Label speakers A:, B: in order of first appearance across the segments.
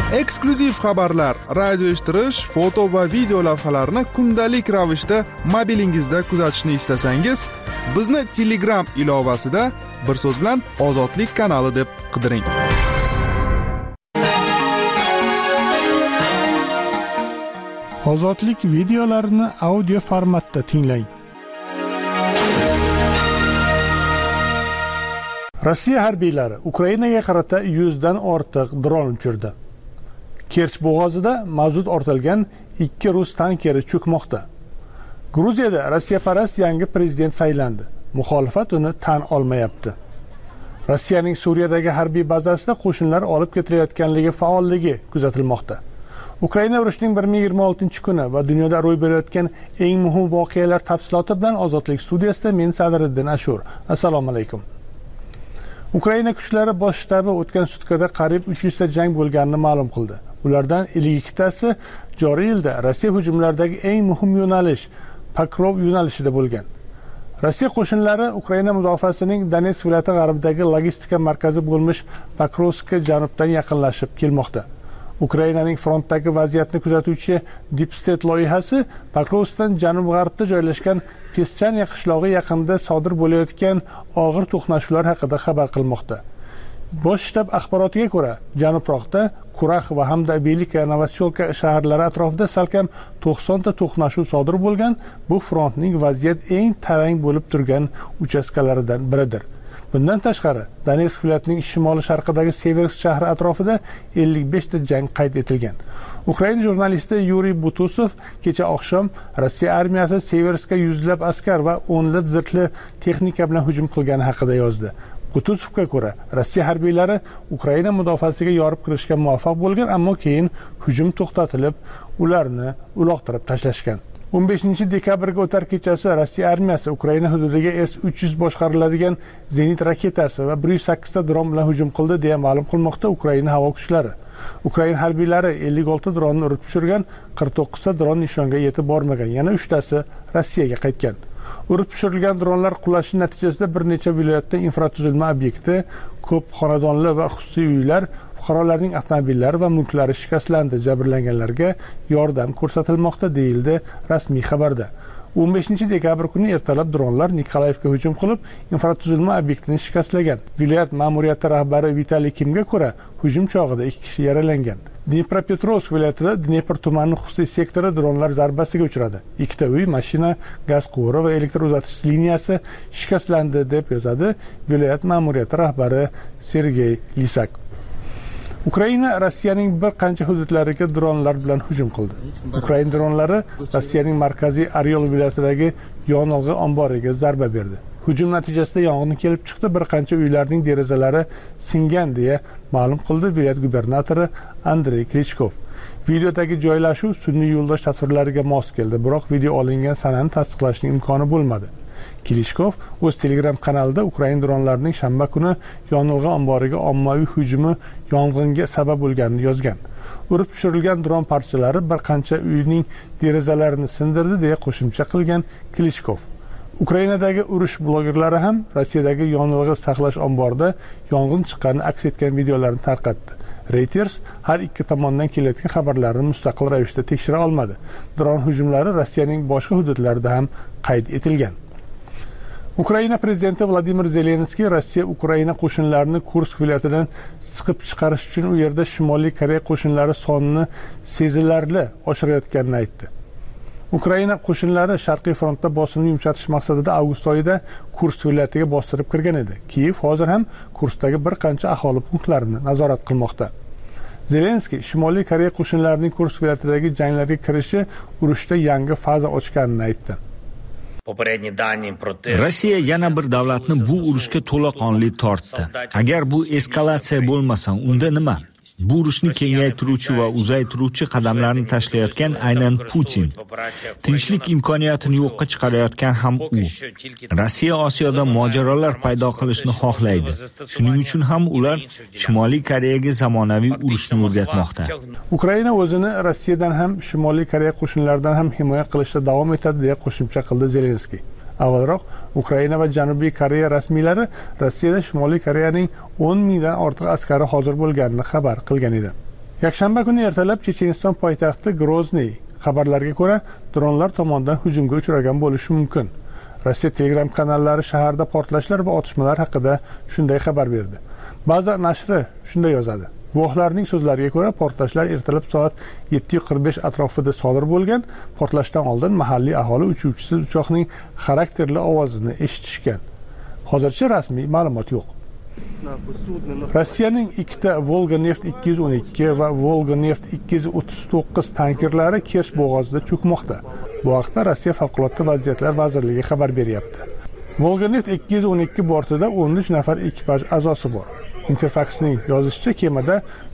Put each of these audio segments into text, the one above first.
A: Eksklyuziv xabarlar, radio eshittirish, foto va video lavhalarni kundalik ravishda mobilingizda kuzatishni istasangiz, bizni Telegram ilovasida bir so'z bilan Ozodlik kanali deb qidiring.
B: Ozodlik videolarini audio formatda tinglang. Rossiya harbiylari Ukrainaga qarata 100 dan ortiq dron uchirdi. Kerch bo'g'ozida mavjud ortilgan 2 rus tankeri cho'kmoqda. Gruziyada Rossiyaparast yangi prezident saylandi. Muxolifat uni tan olmayapti. Rossiyaning Suriyadagi harbiy bazasida qo'shinlar olib ketilayotganligi faolligi kuzatilmoqda. Ukraina urushining 126-kuni va dunyoda ro'y berayotgan eng muhim voqealar tafsiloti bilan Ozodlik studiyasida men Sadriddin Ashur. Assalomu alaykum. Ukraina kuchlari bosh shtabi o'tgan sutkada qariyb 300 ta jang bo'lganini ma'lum qildi. Ulardan 52tasi joriy yilda Rossiya hujumlaridagi eng muhim yo'nalish Pokrov yo'nalishida bo'lgan. Rossiya qo'shinlari Ukraina mudofaasining Donetsk viloyati g'arbidagi logistika markazi bo'lmish Pokrovskka janubdan yaqinlashib kelmoqda. Ukrainaning frontdagi vaziyatni kuzatuvchi Deep State loyihasi Pokrovskdan janub-g'arbda joylashgan Peschanya qishlog'i yaqinida sodir bo'layotgan og'ir to'qnashuvlar haqida xabar qilmoqda. Bosh shtab axborotiga ko'ra, janubroqda Kurax va hamda Velika Novoselka shaharlari atrofida salkam 90 ta to'qnashuv sodir bo'lgan. Bu frontning vaziyat eng tarang bo'lib turgan uchastkalaridan biridir. Bundan tashqari, Donetsk viloyatining shimoli-sharqidagi Seversk shahri atrofida 55 ta jang qayd etilgan. Ukraina jurnalisti Yuriy Butusov kecha oqshom Rossiya armiyasi Severskka yuzlab askar va o'nlab zirhli texnika bilan hujum qilgani haqida yozdi. Butusovga ko'ra, Rossiya harbiylari Ukraina mudofaasiga yorib kirishga muvaffaq bo'lgan, ammo keyin hujum to'xtatilib, ularni uloqtirib tashlashgan. 15 dekabrga o'tar kechasi Rossiya armiyasi Ukraina hududiga S-300 boshqariladigan zenit raketasi va 108 ta dron bilan hujum qildi deya ma'lum qilmoqda Ukraina havo kuchlari. Ukraina harbiylari 56 dronni urib tushirgan, 49 ta dron nishonga yetib bormagan, yana 3 tasi Rossiyaga qaytgan. Urib tushirilgan dronlar qulashi natijasida bir necha viloyatda infratuzilma obyekti, ko'p xonadonli va xususiy uylar, fuqarolarning avtomobillari va mulklari shikastlandi. Jabrlanganlarga yordam ko'rsatilmoqda deyildi rasmiy xabarda. 15 dekabr kuni ertalab dronlar Nikolayevga hujum qilib, infratuzilma obyektini shikastlagan. Viloyat ma'muriyati rahbari Vitaliy Kimga ko'ra, hujum chog'ida 2 kishi yaralangan. Dnepropetrovsk viloyatida Dnepr tumani xususiy sektori dronlar zarbasiga uchradi. 2 ta uy, mashina, gaz quvuri va elektr uzatish liniyasi shikastlandi deb yozadi viloyat ma'muriyati rahbari Sergey Lisak. Ukraina Rossiyaning bir qancha hududlariga dronlar bilan hujum qildi. Ukraina dronlari Rossiyaning markaziy Oryol viloyatidagi yonilg'i omboriga zarba berdi. Hujum natijasida yong'in kelib chiqdi, bir qancha uylarning derazalari singan deya ma'lum qildi viloyat gubernatori Andrey Klichkov. Videodagi joylashuv sun'iy yo'ldosh tasvirlariga mos keldi, biroq video olingan sanani tasdiqlashning imkoni bo'lmadi. Klichkov o'z Telegram kanalida Ukraina dronlarining shanba kuni yonilg'i omboriga ommaviy hujumi yong'inga sabab bo'lganini yozgan. Urib tushirilgan dron parchalari bir qancha uyning derazalarini sindirdi deya qo'shimcha qilgan Klichkov. Ukrainadagi urush blogerlari ham Rossiyadagi yonilg'i saqlash omborida yong'in chiqqanini aks etgan videolarni tarqatdi. Reuters har ikki tomondan kelayotgan xabarlarni mustaqil ravishda tekshira olmadi. Dron hujumlari Rossiyaning boshqa hududlarida ham qayd etilgan. Ukraina prezidenti Vladimir Zelenskiy Rossiya Ukraina qo'shinlarini Kursk viloyatidan siqib chiqarish uchun u yerda Shimoliy Koreya qo'shinlari sonini sezilarli oshirayotganini aytdi. Ukraina qo'shinlari Sharqiy frontda bosimni yumshatish maqsadida avgust oyida Kursk viloyatiga bostirib kirgan edi. Kiyev hozir ham Kurskdagi bir qancha aholi punktlarini nazorat qilmoqda. Zelenskiy Shimoliy Koreya qo'shinlarining Kursk viloyatidagi janglarga kirishi urushda yangi faza ochganini aytdi.
C: Rossiya yana bir davlatni bu urushga to'laqonli tortdi. Agar bu eskalatsiya bo'lmasa, unda nima? Bu urushni kengaytiruvchi va uzaytiruvchi qadamlarni tashlayotgan aynan Putin. Tinchlik imkoniyatini yo'qqa chiqarayotgan ham u. Rossiya Osiyoda mojarolar paydo qilishni xohlaydi. Shuning uchun ham ular Shimoliy Koreyaga zamonaviy urushni o'rgatmoqda.
B: Ukraina o'zini Rossiyadan ham, Shimoliy Koreya qo'shinlaridan ham himoya qilishda davom etadi deya qo'shimcha qildi Zelenskiy. Avvalroq Ukraina va Janubiy Koreya rasmiylari Rossiyada Shimoliy Koreyaning 10 mingdan ortiq askari hozir bo'lganini xabar qilgan edi. Yakshanba kuni ertalab Checheniston poytaxti Grozniy xabarlarga ko'ra dronlar tomonidan hujumga uchragan bo'lishi mumkin. Rossiya Telegram kanallari shaharda portlashlar va otishmalar haqida shunday xabar berdi. Ba'zi nashri shunday yozadi. Guvohlarning so'zlariga ko'ra portlashlar ertalab soat 7:45 atrofida sodir bo'lgan. Portlashdan oldin mahalliy aholi uchuvchisiz uchoqning xarakterli ovozini eshitishgan. Hozircha rasmiy ma'lumot yo'q. Rossiyaning ikkita Volga-neft 212 va Volga-neft 239 tankerlari Kerch bo'g'ozida cho'kmoqda. Bu haqda Rossiya Favqulodda vaziyatlar vazirligi xabar beryapti. Volga-neft 212 bortida 13 nafar ekipaj a'zosi bor. Interfax'ning yozishicha, kemada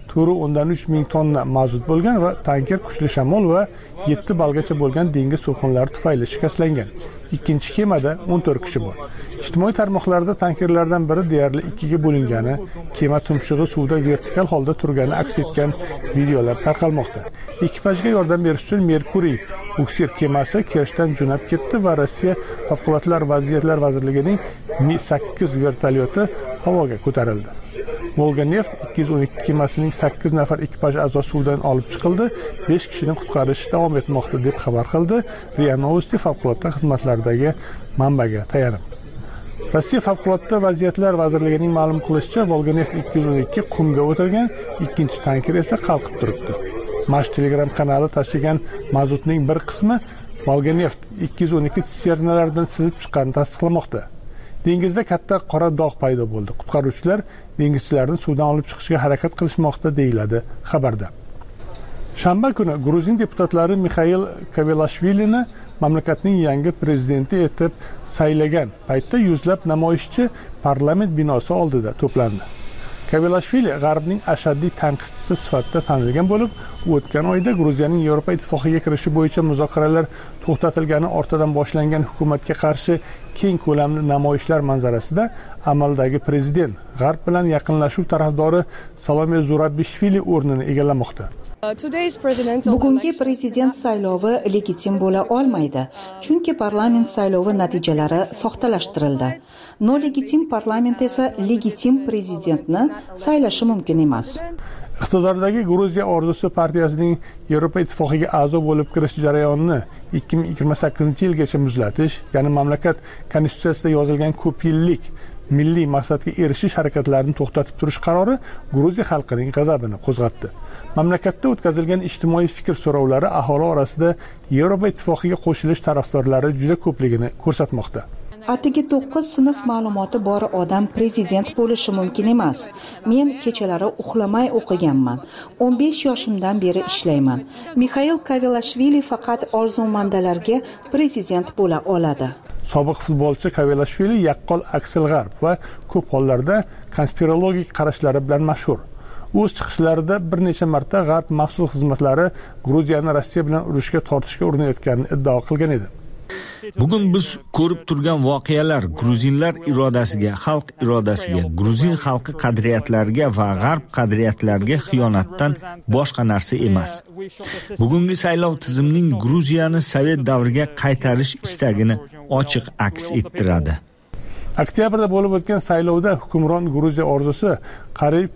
B: 4.3 ming tonna mazut bo'lgan va tanker kuchli shamol va 7 balgacha bo'lgan dengiz to'lqinlari tufayli shikastlangan. Ikkinchi kemada 14 kishi bor. Ijtimoiy tarmoqlarda tankerlardan biri deyarli ikkiga bo'lingani, kema tumshug'i suvda vertikal holda turgani aks etgan videolar tarqalmoqda. Ekipajga yordam berish uchun Merkuriy buksir kemasi Kerchdan jo'nab ketdi va Rossiya Favqulodda vaziyatlar vazirligining Mi-8 vertolyoti havoga ko'tarildi. Volga-neft 212 kemasining 8 nafar ekipaj a'zosi suvdan olib chiqildi, 5 kishini qutqarish davom etmoqda deb xabar qildi RIA Novosti favqulodda xizmatlaridagi manbaga tayanib. Rossiya Favqulodda vaziyatlar vazirligining ma'lum qilishicha, Volga-neft 212 qumga o'tirgan, ikkinchi tanker esa qalqib turibdi. Mash Telegram kanali tashigan mazutning bir qismi Volga-neft 212 tsisternalaridan sizib chiqqanini tasdiqlamoqda. Dengizda katta qora dog' paydo bo'ldi. Qutqaruvchilar dengizchilarni suvdan olib chiqishga harakat qilishmoqda, deyiladi xabarda. Shanba kuni Gruzin deputatlari Mixail Kavelashvilini mamlakatning yangi prezidenti etib saylagan paytda yuzlab namoyishchi parlament binosi oldida to'plandi. Kavelashvili G'arbning ashaddiy tanqidchisi sifatida tanilgan bo'lib, o'tgan oyda Gruziyaning Yevropa ittifoqiga kirishi bo'yicha muzokaralar to'xtatilgani ortidan boshlangan hukumatga qarshi keng ko'lamli namoyishlar manzarasida amaldagi prezident G'arb bilan yaqinlashuv tarafdori Salome Zurabishvili o'rnini egallamoqda.
D: Bugungi prezident saylovi legitim bo'la olmaydi, chunki parlament saylovi natijalari soxtalashtirildi. Nolegitim parlament esa legitim prezidentni saylashi mumkin emas.
B: Iqtidordagi Gruziya orzusi partiyasining Yevropa ittifoqiga a'zo bo'lib kirish jarayonini 2028-yilgacha muzlatish, ya'ni mamlakat konstitutsiyasida yozilgan ko'p yillik milliy maqsadga erishish harakatlarini to'xtatib turish qarori Gruziya xalqining g'azabini qo'zg'atdi. Mamlakatda o'tkazilgan ijtimoiy fikr so'rovlari aholi orasida Yevropa ittifoqiga qo'shilish tarafdorlari juda ko'pligini ko'rsatmoqda.
D: Atigi 9 sinf ma'lumoti bor odam prezident bo'lishi mumkin emas. Men kechalari uxlamay o'qiganman. 15 yoshimdan beri ishlayman. Mixail Kavelashvili faqat orzumandalarga prezident bo'la oladi.
B: Sobiq futbolchi Kavelashvili yaqqol aksil G'arb va ko'p hollarda konspirologik qarashlari bilan mashhur. O'z chiqishlarida bir necha marta G'arb maxsus xizmatlari Gruziyani Rossiya bilan urushga tortishga urinayotganini iddao qilgan edi.
C: Bugun biz ko'rib turgan voqealar gruzinlar irodasiga, xalq irodasiga, gruzin xalqi qadriyatlariga va g'arb qadriyatlariga xiyonatdan boshqa narsa emas. Bugungi saylov tizimning Gruziyani Sovet davriga qaytarish istagini ochiq aks ettiradi.
B: Oktyabrda bo'lib o'tgan saylovda hukmron Gruziya orzusi qariyb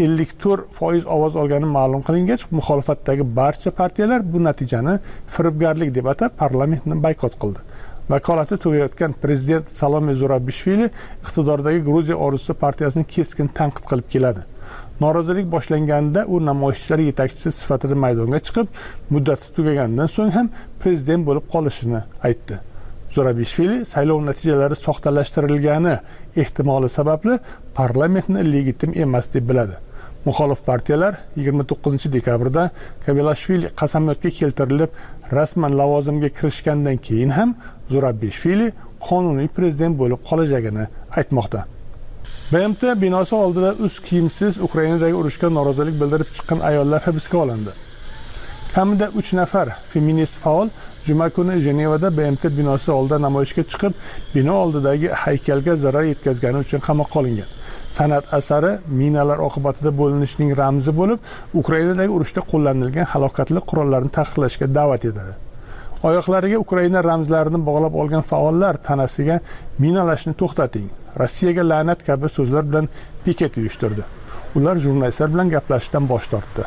B: 54% ovoz olgani ma'lum qilingach, muxolifatdagi barcha partiyalar bu natijani firibgarlik deb atab parlamentni boykot qildi. Vakolati tugayotgan prezident Salome Zurabishvili iqtidordagi Gruziya orzusi partiyasini keskin tanqid qilib keladi. Norozilik boshlanganida u namoyishchilar yetakchisi sifatida maydonga chiqib, muddati tugagandan so'ng ham prezident bo'lib qolishini aytdi. Zurabishvili saylov natijalari soxtalashtirilgani ehtimoli sababli parlamentni legitim emas deb biladi. Muxolif partiyalar 29 dekabrda Kavelashvili qasamyodga keltirilib, rasman lavozimga kirishgandan keyin ham Zurabishvili qonuniy prezident bo'lib qolajagini aytmoqda. BMT binosi oldida kiyimsiz Ukrainadagi urushga norozilik bildirib chiqqan ayollar hibsga olindi. Kamida 3 nafar feminist faol juma kuni Jenevada BMT binosi oldida namoyishga chiqib, bino oldidagi haykalga zarar yetkazgani uchun qamoqqa olingan. San'at asari minalar oqibatida bo'linishning ramzi bo'lib, Ukrainadagi urushda qo'llanilgan halokatli qurollarni taqiqlashga da'vat etadi. Oyoqlariga Ukraina ramzlarini bog'lab olgan faollar tanasiga minalashni to'xtating, Rossiyaga la'nat kabi so'zlar bilan piket uyushtirdi. Ular jurnalistlar bilan gaplashishdan bosh tortdi.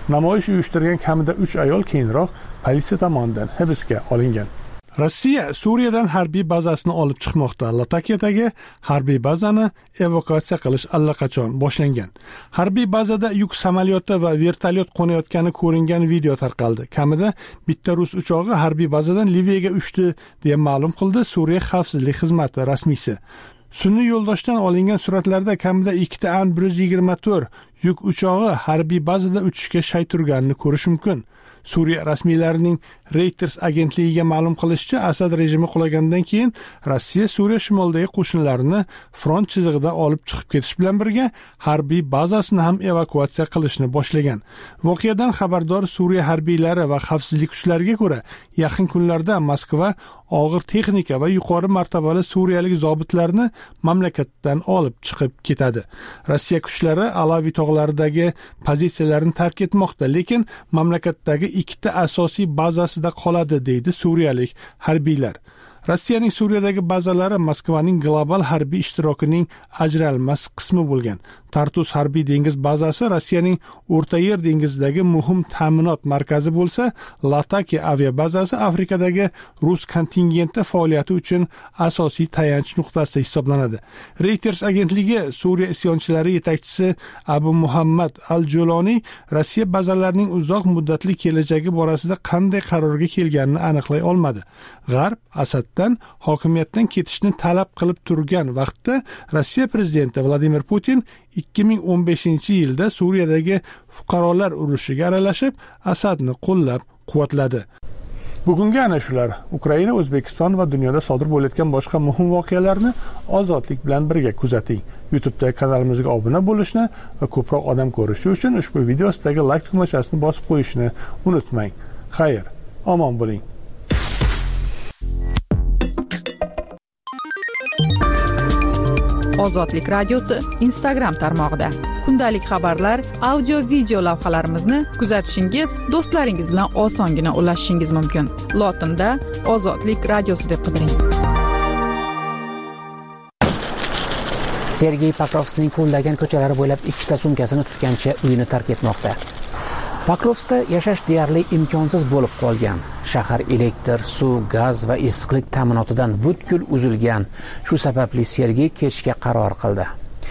B: namoyish uyushtirgan kamida 3 ayol keyinroq politsiya tomonidan hibsga olingan. Rossiya Suriyadan harbiy bazasini olib chiqmoqda. Latakiyadagi harbiy bazani evakuatsiya qilish allaqachon boshlangan. Harbiy bazada yuk samolyoti va vertolyot qo'nayotgani ko'ringan video tarqaldi. Kamida bitta rus uchog'i harbiy bazadan Liviyaga uchdi deya ma'lum qildi Suriya xavfsizlik xizmati rasmiysi. Sun'iy yo'ldoshdan olingan suratlarda kamida 2 An-124 yuk uchog'i harbiy bazada uchishga shay turganini ko'rish mumkin. Suriya rasmiylarining Reuters agentligiga ma'lum qilishicha, Asad rejimi qulagandan keyin Rossiya Suriya shimolidagi qo'shinlarini front chizig'idan olib chiqib ketish bilan birga harbiy bazasini ham evakuatsiya qilishni boshlagan. Voqeadan xabardor Suriya harbiylari va xavfsizlik kuchlariga ko'ra, yaqin kunlarda Moskva og'ir texnika va yuqori martabali suriyalik zobitlarni mamlakatdan olib chiqib ketadi. Rossiya kuchlari Alaviy tog'laridagi pozitsiyalarini tark etmoqda, lekin mamlakatdagi 2 asosiy bazasida qoladi, deydi suriyalik harbiylar. Rossiyaning Suriyadagi bazalari Moskvaning global harbiy ishtirokining ajralmas qismi bo'lgan. Tartus harbiy dengiz bazasi Rossiyaning O'rta Yer dengizidagi muhim ta'minot markazi bo'lsa, Latakiya aviabazasi Afrikadagi rus kontingenti faoliyati uchun asosiy tayanch nuqtasi hisoblanadi. Reuters agentligi Suriya isyonchilari yetakchisi Abu Muhammad al-Juloniy Rossiya bazalarining uzoq muddatli kelajagi borasida qanday qarorga kelganini aniqlay olmadi. G'arb Asaddan hokimiyatdan ketishni talab qilib turgan vaqtda Rossiya prezidenti Vladimir Putin 2015-yilda Suriyadagi fuqarolar urushiga aralashib, Asadni qo'llab-quvvatladi. Bugungi ana shular. Ukraina, O'zbekiston va dunyoda sodir bo'layotgan boshqa muhim voqealarni ozodlik bilan birga kuzating. YouTube'da kanalimizga obuna bo'lishni va ko'proq odam ko'rishi uchun ushbu video ostidagi like tugmachasini bosib qo'yishni unutmang. Xayr, omon bo'ling.
E: Ozodlik radiosi Instagram tarmog'ida kundalik xabarlar, audio video lavhalarimizni kuzatishingiz, do'stlaringiz bilan osongina ulashishingiz mumkin. Lotinda Ozodlik radiosi deb qidiring.
F: Sergey Pokrovskning qo'llagan ko'chalari bo'ylab 2 sumkasini tutgancha uyini tark etmoqda. Pokrovskda yashash deyarli imkonsiz bo'lib qolgan. Shahar elektr, suv, gaz va issiqlik ta'minotidan butkul uzilgan. Shu sababli Sergey ketishga qaror qildi.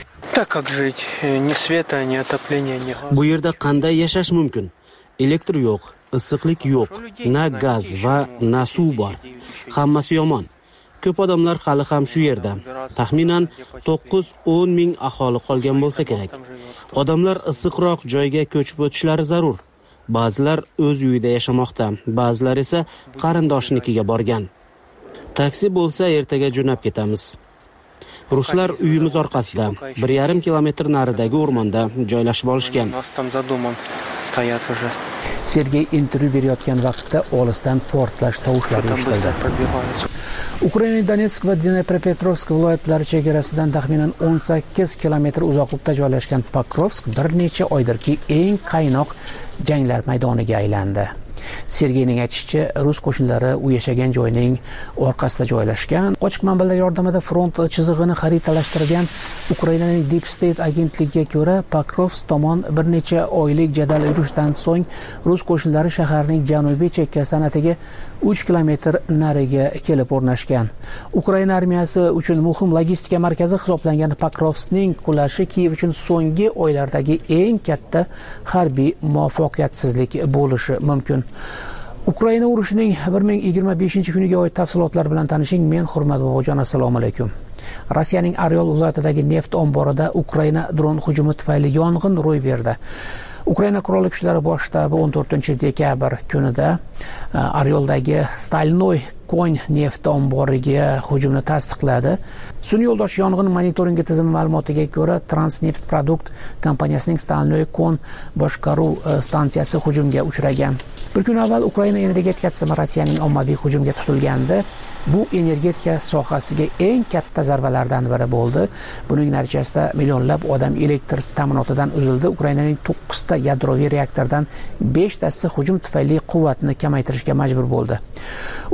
G: Bu yerda qanday yashash mumkin? Elektr yo'q, issiqlik yo'q, na gaz va na suv bor. Hammasi yomon. Ko'p odamlar hali ham shu yerda. Taxminan 9-10 ming aholi qolgan bo'lsa kerak. Odamlar issiqroq joyga ko'chib o'tishlari zarur. Ba'zilar o'z uyida yashamoqda, ba'zilar esa qarindoshinikiga borgan. Taksi bo'lsa ertaga jo'nab ketamiz. Ruslar uyimiz orqasida, 1,5 kilometr naridagi o'rmonda joylashib olishgan.
F: Sergey intervyu berayotgan vaqtda olisdan portlash tovushlari eshitildi. Ukraina Donetsk va Dnepropetrovsk viloyatlari chegarasidan taxminan 18 kilometr uzoqlikda joylashgan Pokrovsk bir necha oydirki eng qaynoq janglar maydoniga aylandi. Sergeyning aytishicha, rus qo'shinlari u yashagan joyning orqasida joylashgan. Ochiq manbalar yordamida front chizig'ini xaritalashtirgan Ukrainaning Deep State agentligiga ko'ra, Pokrovsk tomon bir necha oylik jadal urushdan so'ng rus qo'shinlari shaharning janubiy chekkasidan atigi 3 kilometr nariga kelib o'rnashgan. Ukraina armiyasi uchun muhim logistika markazi hisoblangan Pokrovskning qulashi Kiyev uchun so'nggi oylardagi eng katta harbiy muvaffaqiyatsizlik bo'lishi mumkin. Ukraina urushining 2025-kuniga oid tafsilotlar bilan tanishing. Men Hurmat Bobojon, assalomu alaykum. Rossiyaning Oryol viloyatidagi neft omborida Ukraina dron hujumi tufayli yong'in ro'y berdi. Ukraina qurolli kuchlari bosh shtabi 14-dekabr kunida Oryoldagi Stalnoy Kon neft omboriga hujumni tasdiqladi. Sun'iy yo'ldosh yong'in monitoringi tizimi ma'lumotiga ko'ra, Transneft Produkt kompaniyasining Stalnoy Kon boshqaruv stansiyasi hujumga uchragan. Bir kun avval Ukraina energetika tizimi Rossiyaning ommaviy hujumga tutilgandi. Bu energetika sohasiga eng katta zarbalardan biri bo'ldi. Buning natijasida millionlab odam elektr ta'minotidan uzildi. Ukrainaning 9 ta yadroviy reaktordan 5 tasi hujum tufayli quvvatni kamaytirishga majbur bo'ldi. Ukraina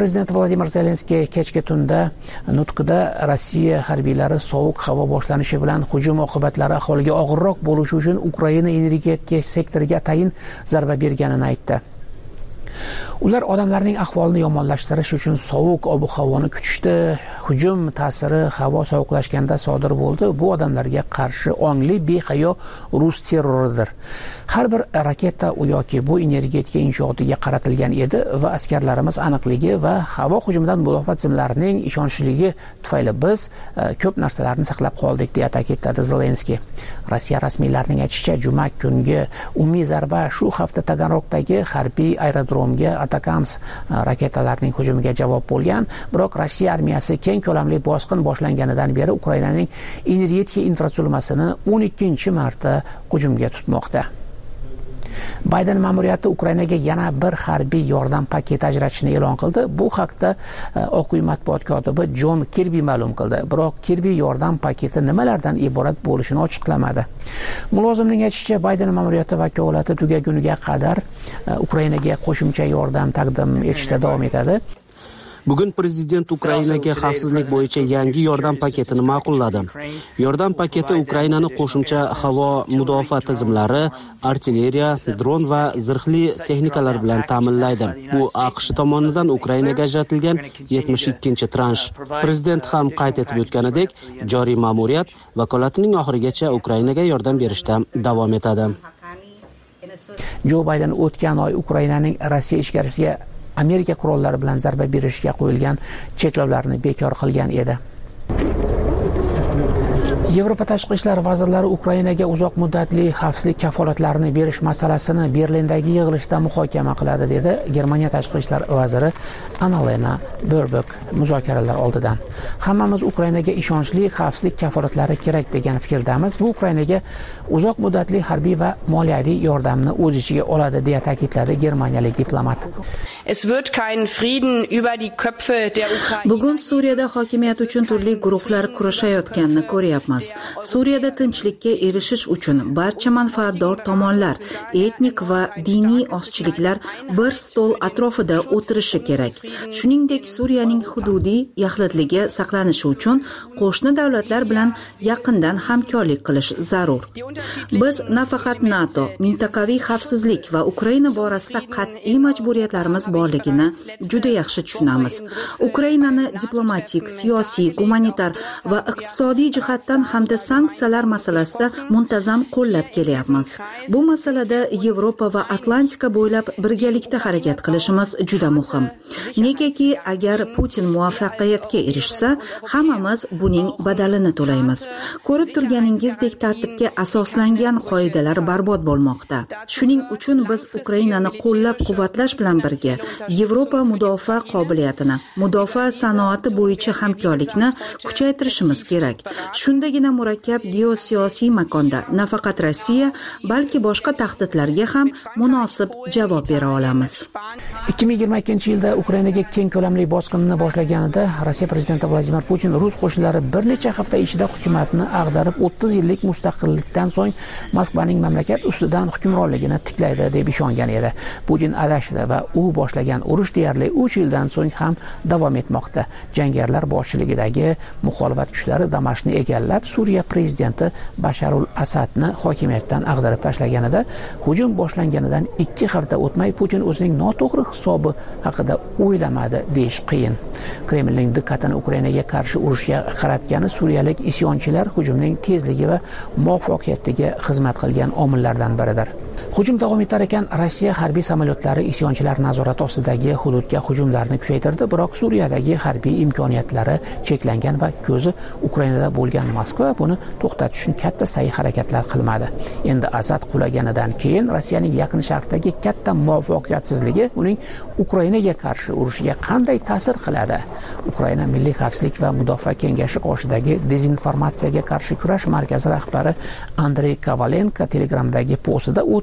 F: prezident Vladimir Zelenskiy kechki tunda nutqida Rossiya harbiylari sovuq havo boshlanishi bilan hujum oqibatlari aholiga og'irroq bo'lishi uchun Ukraina energetika sektoriga atayin zarba berganini aytdi. Ular odamlarning ahvolini yomonlashtirish uchun sovuq ob-havoni kutishdi. Hujum ta'siri havo sovuqlashganda sodir bo'ldi. Bu odamlarga qarshi ongli behayo rus terroridir. Har bir raketa u yoki bu energetika inshootiga qaratilgan edi va askarlarimiz aniqligi va havo hujumidan mudofaa tizimlarining ishonchliligi tufayli biz ko'p narsalarni saqlab qoldik, deya ta'kidladi Zelenskiy. Rossiya rasmiylarining aytishicha, juma kungi umumiy zarba shu hafta Taganrogdagi harbiy aerodromga Atakams raketalarining hujumiga javob bo'lgan. Biroq Rossiya armiyasi keng ko'lamli bosqin boshlanganidan beri Ukrainaning energetika infratuzilmasini 12-marta hujumga tutmoqda. Bayden ma'muriyati Ukrainaga yana bir harbiy yordam paketi ajratishni e'lon qildi. Bu haqda Oq uy matbuot kotibi Jon Kirbi ma'lum qildi. Biroq Kirbi yordam paketi nimalardan iborat bo'lishini ochiqlamadi. Mulozimning aytishicha, Bayden ma'muriyati vakolati tugaguniga qadar Ukrainaga qo'shimcha yordam taqdim etishda davom etadi.
G: Bugun prezident Ukrainaga xavfsizlik bo'yicha yangi yordam paketini ma'qulladi. Yordam paketi Ukrainani qo'shimcha havo mudofaa tizimlari, artilleriya, dron va zirhli texnikalar bilan ta'minlaydi. Bu AQSh tomonidan Ukrainaga ajratilgan 72-transh. Prezident ham qayd etib o'tganidek, joriy ma'muriyat vakolatining oxirigacha Ukrainaga yordam berishda davom etadi.
F: Jo Bayden o'tgan oy Ukrainaning Rossiya ichkarisiga Amerika qurollari bilan zarba berishga qo'yilgan cheklovlarni bekor qilgan edi. Yevropa tashqi ishlar vazirlari Ukrainaga uzoq muddatli xavfsizlik kafolatlarini berish masalasini Berlindagi yig'ilishda muhokama qiladi, dedi Germaniya tashqi ishlar vaziri Annalena Baerbock muzokaralar oldidan. Hammamiz Ukrainaga ishonchli xavfsizlik kafolatlari kerak degan fikrdamiz. Bu Ukrainaga uzoq muddatli harbiy va moliyaviy yordamni o'z ichiga oladi, deya ta'kidladi germaniyalik diplomat.
D: Bugun Suriyada hokimiyat uchun turli guruhlar kurashayotganini ko'ryapmiz. Suriyada tinchlikka erishish uchun barcha manfaatdor tomonlar, etnik va diniy ozchiliklar bir stol atrofida o'tirishi kerak. Shuningdek, Suriyaning hududiy yaxlitligi saqlanishi uchun qo'shni davlatlar bilan yaqindan hamkorlik qilish zarur. Biz nafaqat NATO, mintaqaviy xavfsizlik va Ukraina borasida qat'iy majburiyatlarimiz borligini juda yaxshi tushunamiz. Ukrainani diplomatik, siyosiy, gumanitar va iqtisodiy jihatdan hamda sanksiyalar masalasida muntazam qo'llab kelyapmiz. Bu masalada Yevropa va Atlantika bo'ylab birgalikda harakat qilishimiz juda muhim. Negaki, agar Putin muvaffaqiyatga erishsa, hammamiz buning badalini to'laymiz. Ko'rib turganingizdek, tartibga asoslangan qoidalar barbod bo'lmoqda. Shuning uchun biz Ukrainani qo'llab-quvvatlash bilan birga Yevropa mudofaa qobiliyatini, mudofaa sanoati bo'yicha hamkorlikni kuchaytirishimiz kerak. Shundagina murakkab geosiyosiy makonda nafaqat Rossiya, balki boshqa tahdidlarga ham munosib javob bera olamiz.
F: 2022-yilda Ukrainaga keng ko'lamli bosqinni boshlaganida Rossiya prezidenti Vladimir Putin rus qo'shinlari bir necha hafta ichida hukumatni ag'darib 30 yillik mustaqillikdan so'ng Moskvaning mamlakat ustidan hukmronligini tiklaydi deb ishongan edi. Putin adashdi va u boshlagan urush deyarli 3 yildan so'ng ham davom etmoqda. Jangarilar boshchiligidagi muxolifat kuchlari Damashqni egallab, Suriya prezidenti Basharul Asadni hokimiyatdan ag'darib tashlaganida, hujum boshlanganidan 2 hafta o'tmay Putin o'zining noto'g'ri hisobi haqida o'ylamadi deyish qiyin. Kremlning diqqatini Ukrainaga qarshi urushga qaratgani suriyalik isyonchilar hujumning tezligi va muvaffaqiyatiga xizmat qilgan omillardan biridir. Hujum davom etar ekan, Rossiya harbiy samolyotlari isyonchilar nazorati ostidagi hududga hujumlarni kuchaytirdi, biroq Suriyadagi harbiy imkoniyatlari cheklangan va ko'zi Ukrainada bo'lgan Moskva buni to'xtatish uchun katta sa'y-harakatlar qilmadi. Endi Asad qulaganidan keyin Rossiyaning Yaqin Sharqdagi katta muvaffaqiyatsizligi uning Ukrainaga qarshi urushiga qanday ta'sir qiladi? Ukraina Milliy xavfsizlik va mudofaa kengashi qoshidagi dezinformatsiyaga qarshi kurash markazi rahbari Andrey Kovalenko Telegramdagi postida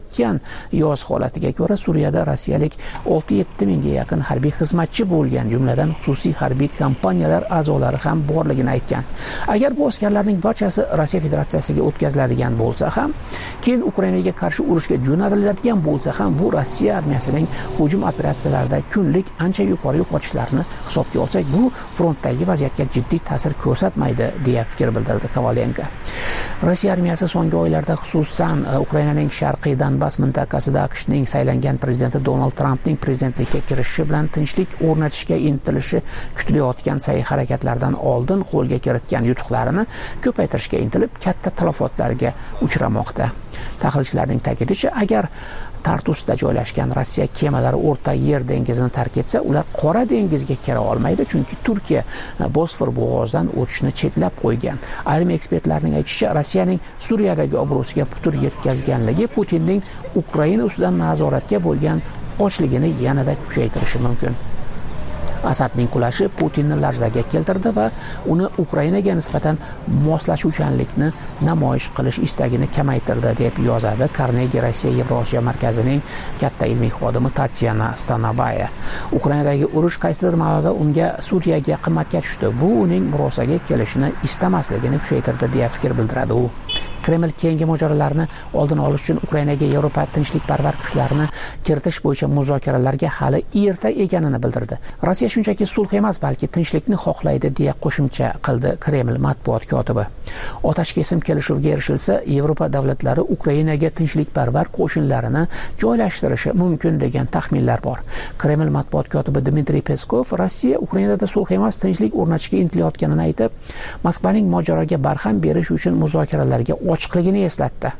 F: o'tgan yoz holatiga ko'ra Suriyada rossiyalik 6-7 mingga yaqin harbiy xizmatchi bo'lgan, jumladan xususiy harbiy kompaniyalar a'zolari ham borligini aytgan. Agar bu askarlarning barchasi Rossiya Federatsiyasiga o'tkaziladigan bo'lsa ham, keyin Ukrainaga qarshi urushga jo'natiladigan bo'lsa ham, bu Rossiya armiyasining hujum operatsiyalarida kunlik ancha yuqori yo'qotishlarni hisobga olsak, bu frontdagi vaziyatga jiddiy ta'sir ko'rsatmaydi, deya fikr bildirdi Kovalenko. Rossiya armiyasi so'nggi oylarda xususan Ukrainaning sharqiy Donbass mintaqasida AQShning saylangan prezidenti Donald Trampning prezidentlikka kirishishi bilan tinchlik o'rnatishga intilishi kutilayotgan sa'y-harakatlardan oldin qo'lga kiritgan yutuqlarini ko'paytirishga intilib, katta talafotlarga uchramoqda. Tahlilchilarning ta'kidlashicha, agar Tartusda joylashgan Rossiya kemalari O'rta Yer dengizini tark etsa, ular Qora dengizga kira olmaydi, chunki Turkiya Bosfor bo'g'ozidan o'tishni cheklab qo'ygan. Ayrim ekspertlarning aytishicha, Rossiyaning Suriyadagi obro'siga putur yetkazganligi Putinning Ukraina ustidan nazoratga bo'lgan ochligini yanada kuchaytirishi mumkin. Asadning qulashi Putinni larzaga keltirdi va uni Ukrainaga nisbatan moslashuvchanlikni namoyish qilish istagini kamaytirdi, deb yozadi Carnegie Rossiya Yevrosiyo markazining katta ilmiy xodimi Tatyana Stanovaya. Ukrainadagi urush qaysidir ma'noda unga Suriyaga qimmatga tushdi. Bu uning murosaga kelishini istamasligini kuchaytirdi, deya fikr bildiradi u. Kreml keyingi mojarolarni oldin olish uchun Ukrainaga Yevropa tinchlikparvar kuchlarini kiritish bo'yicha muzokaralarga hali erta ekanini bildirdi. Rossiya shunchaki sulh emas, balki tinchlikni xohlaydi, deya qo'shimcha qildi Kreml matbuot kotibi. Otash kesim kelishuvga erishilsa, Yevropa davlatlari Ukrainaga tinchlikparvar qo'shinlarini joylashtirishi mumkin degan taxminlar bor. Kreml matbuot kotibi Dmitriy Peskov Rossiya Ukrainada sulh emas, tinchlik o'rnatishga intilayotganini aytib, Moskvaning mojaroga barham berish uchun muzokaralarga ochiqligini eslatdi.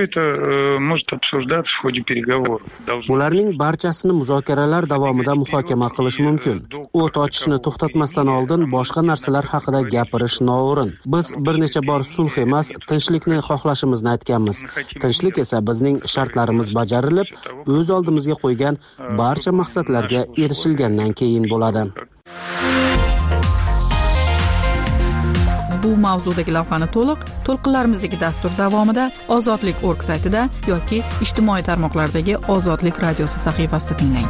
G: Ularning barchasini muzokaralar davomida muhokama qilish mumkin. O't ochishni to'xtatmasdan oldin boshqa narsalar haqida gapirish noo'rin. Biz bir necha bor sulh emas, tinchlikni xohlashimizni aytganmiz. Tinchlik esa bizning shartlarimiz bajarilib, o'z oldimizga qo'ygan barcha maqsadlarga erishilgandan keyin bo'ladi.
E: Bu mavzudagi lavhani to'lqinlarimizdagi dastur davomida Ozodlik.org saytida yoki ijtimoiy tarmoqlardagi Ozodlik radiosi sahifasida tinglang.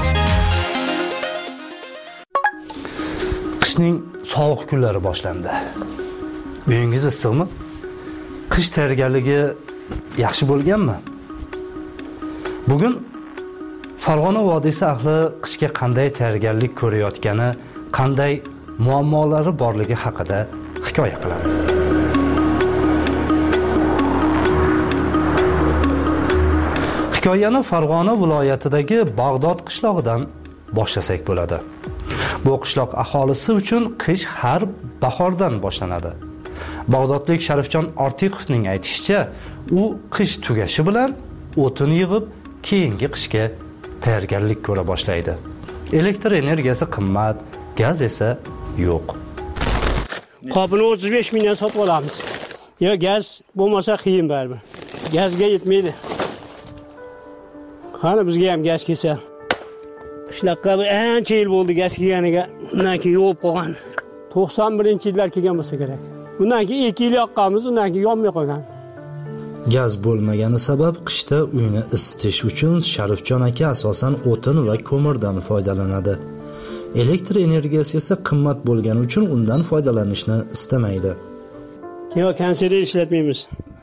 H: Qishning sovuq kunlari boshlandi. Uyingiz issiqmi? Qish tayyorgarligi yaxshi bo'lganmi? Bugun Farg'ona vodiysi ahli qishga qanday tayyorgarlik ko'rayotgani, qanday muammolari borligi haqida hikoya qilamiz. Hikoyani Farg'ona viloyatidagi Bag'dod qishlog'idan boshlasak bo'ladi. Bu qishloq aholisi uchun qish har bahordan boshlanadi. Bag'dodlik Sharifjon Ortiqovning aytishicha, u qish tugashi bilan o'tin yig'ib, keyingi qishga tayyorgarlik ko'ra boshlaydi. Elektr energiyasi qimmat, gaz esa yo'q.
I: Qopini 35 mingdan sotib olamiz. Yo, gaz bo'lmasa qiyin baribir. Gazga yetmaydi. Qani bizga ham gaz kelsa. Qishloqqa ancha yil bo'ldi gaz kelganiga, undan keyin yo'q qolgan. 91-yillar kelgan bo'lsa kerak. Undan keyin 2 yil yoqqanmiz, undan keyin yonmay qolgan.
H: Gaz bo'lmagani sabab qishda uyni isitish uchun Sharifjon aka asosan o'tin va ko'mirdan foydalanadi. Elektr energiyasi esa qimmat bo'lgani uchun undan foydalanishni istamaydi.
I: Yo'q, konserni ishlatmaymiz.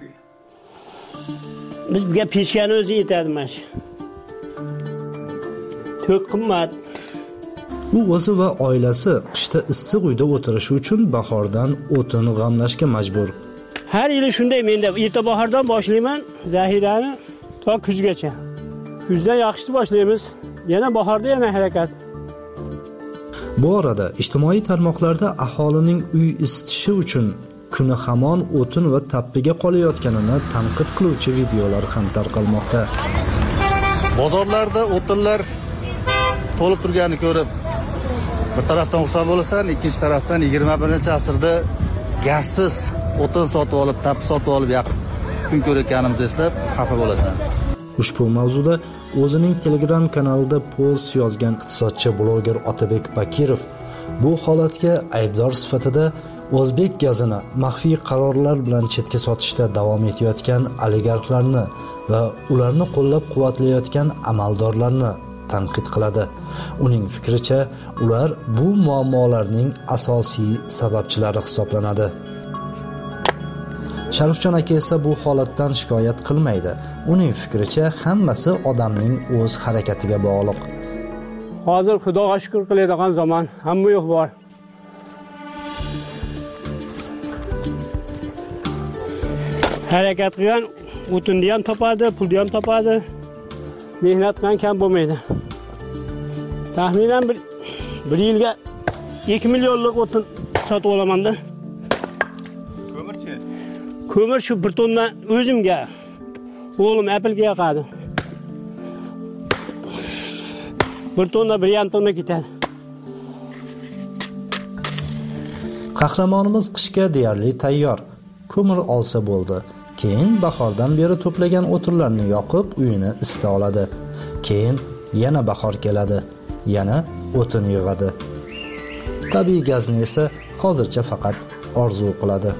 I: Bizga pechkani o'zi yetadi mana shu. To'q qimmat.
H: U o'zi va oilasi qishda issiq uyda o'tirishi uchun bahordan o'tin g'amlashga majbur.
I: Har yili shunday, menda erta bahordan boshlayman zahirani to kuzgacha. Kuzda yaxshi boshlaymiz, yana bahorda yana harakat.
H: Bu orada ijtimoiy tarmoqlarda aholining uy isitishi uchun kuni hamon o'tin va tappiga qolayotganini tanqid qiluvchi videolar ham tarqalmoqda.
J: Bozorlarda o'tinlar to'lib turganini ko'rib, bir tarafdan xursand bo'lasan, ikkinchi tarafdan 21-asrda gazsiz o'tin sotib olib, tappi sotib olib yaqin kun ko'rayotganimizni eslab xafa bo'lasan.
H: Ushbu mavzuda o'zining Telegram kanalida post yozgan iqtisodchi bloger Otabek Bakirov bu holatga aybdor sifatida O'zbek gazini maxfiy qarorlar bilan chetga sotishda davom etayotgan oligarxlarni va ularni qo'llab-quvvatlayotgan amaldorlarni tanqid qiladi. Uning fikricha, ular bu muammolarning asosiy sababchilari hisoblanadi. Sharifjon aka esa bu holatdan shikoyat qilmaydi. Uning fikricha, hammasi odamning o'z harakatiga bog'liq.
I: Hozir Xudoga shukr qiladigan zamon, hamma yo'q bor. Harakat qilgan o'tinni ham topadi, pulni ham topadi. Mehnat qilgan kam bo'lmaydi. Taxminan bir yilga 2 millionlik o'tin sotib olaman-da.
K: Ko'mirchi?
I: Ko'mir shu bir tonna o'zimga, o'g'lim Apple'ga yoqadi. Bir tonna, 1,5 tonna ketadi.
H: Qahramonimiz qishga deyarli tayyor. Ko'mir olsa bo'ldi. Keyin bahordan beri to'plagan o'tinlarni yoqib, uyini isita oladi. Keyin yana bahor keladi, yana o'tin yig'adi. Tabiiy gazni esa hozircha faqat orzu qiladi.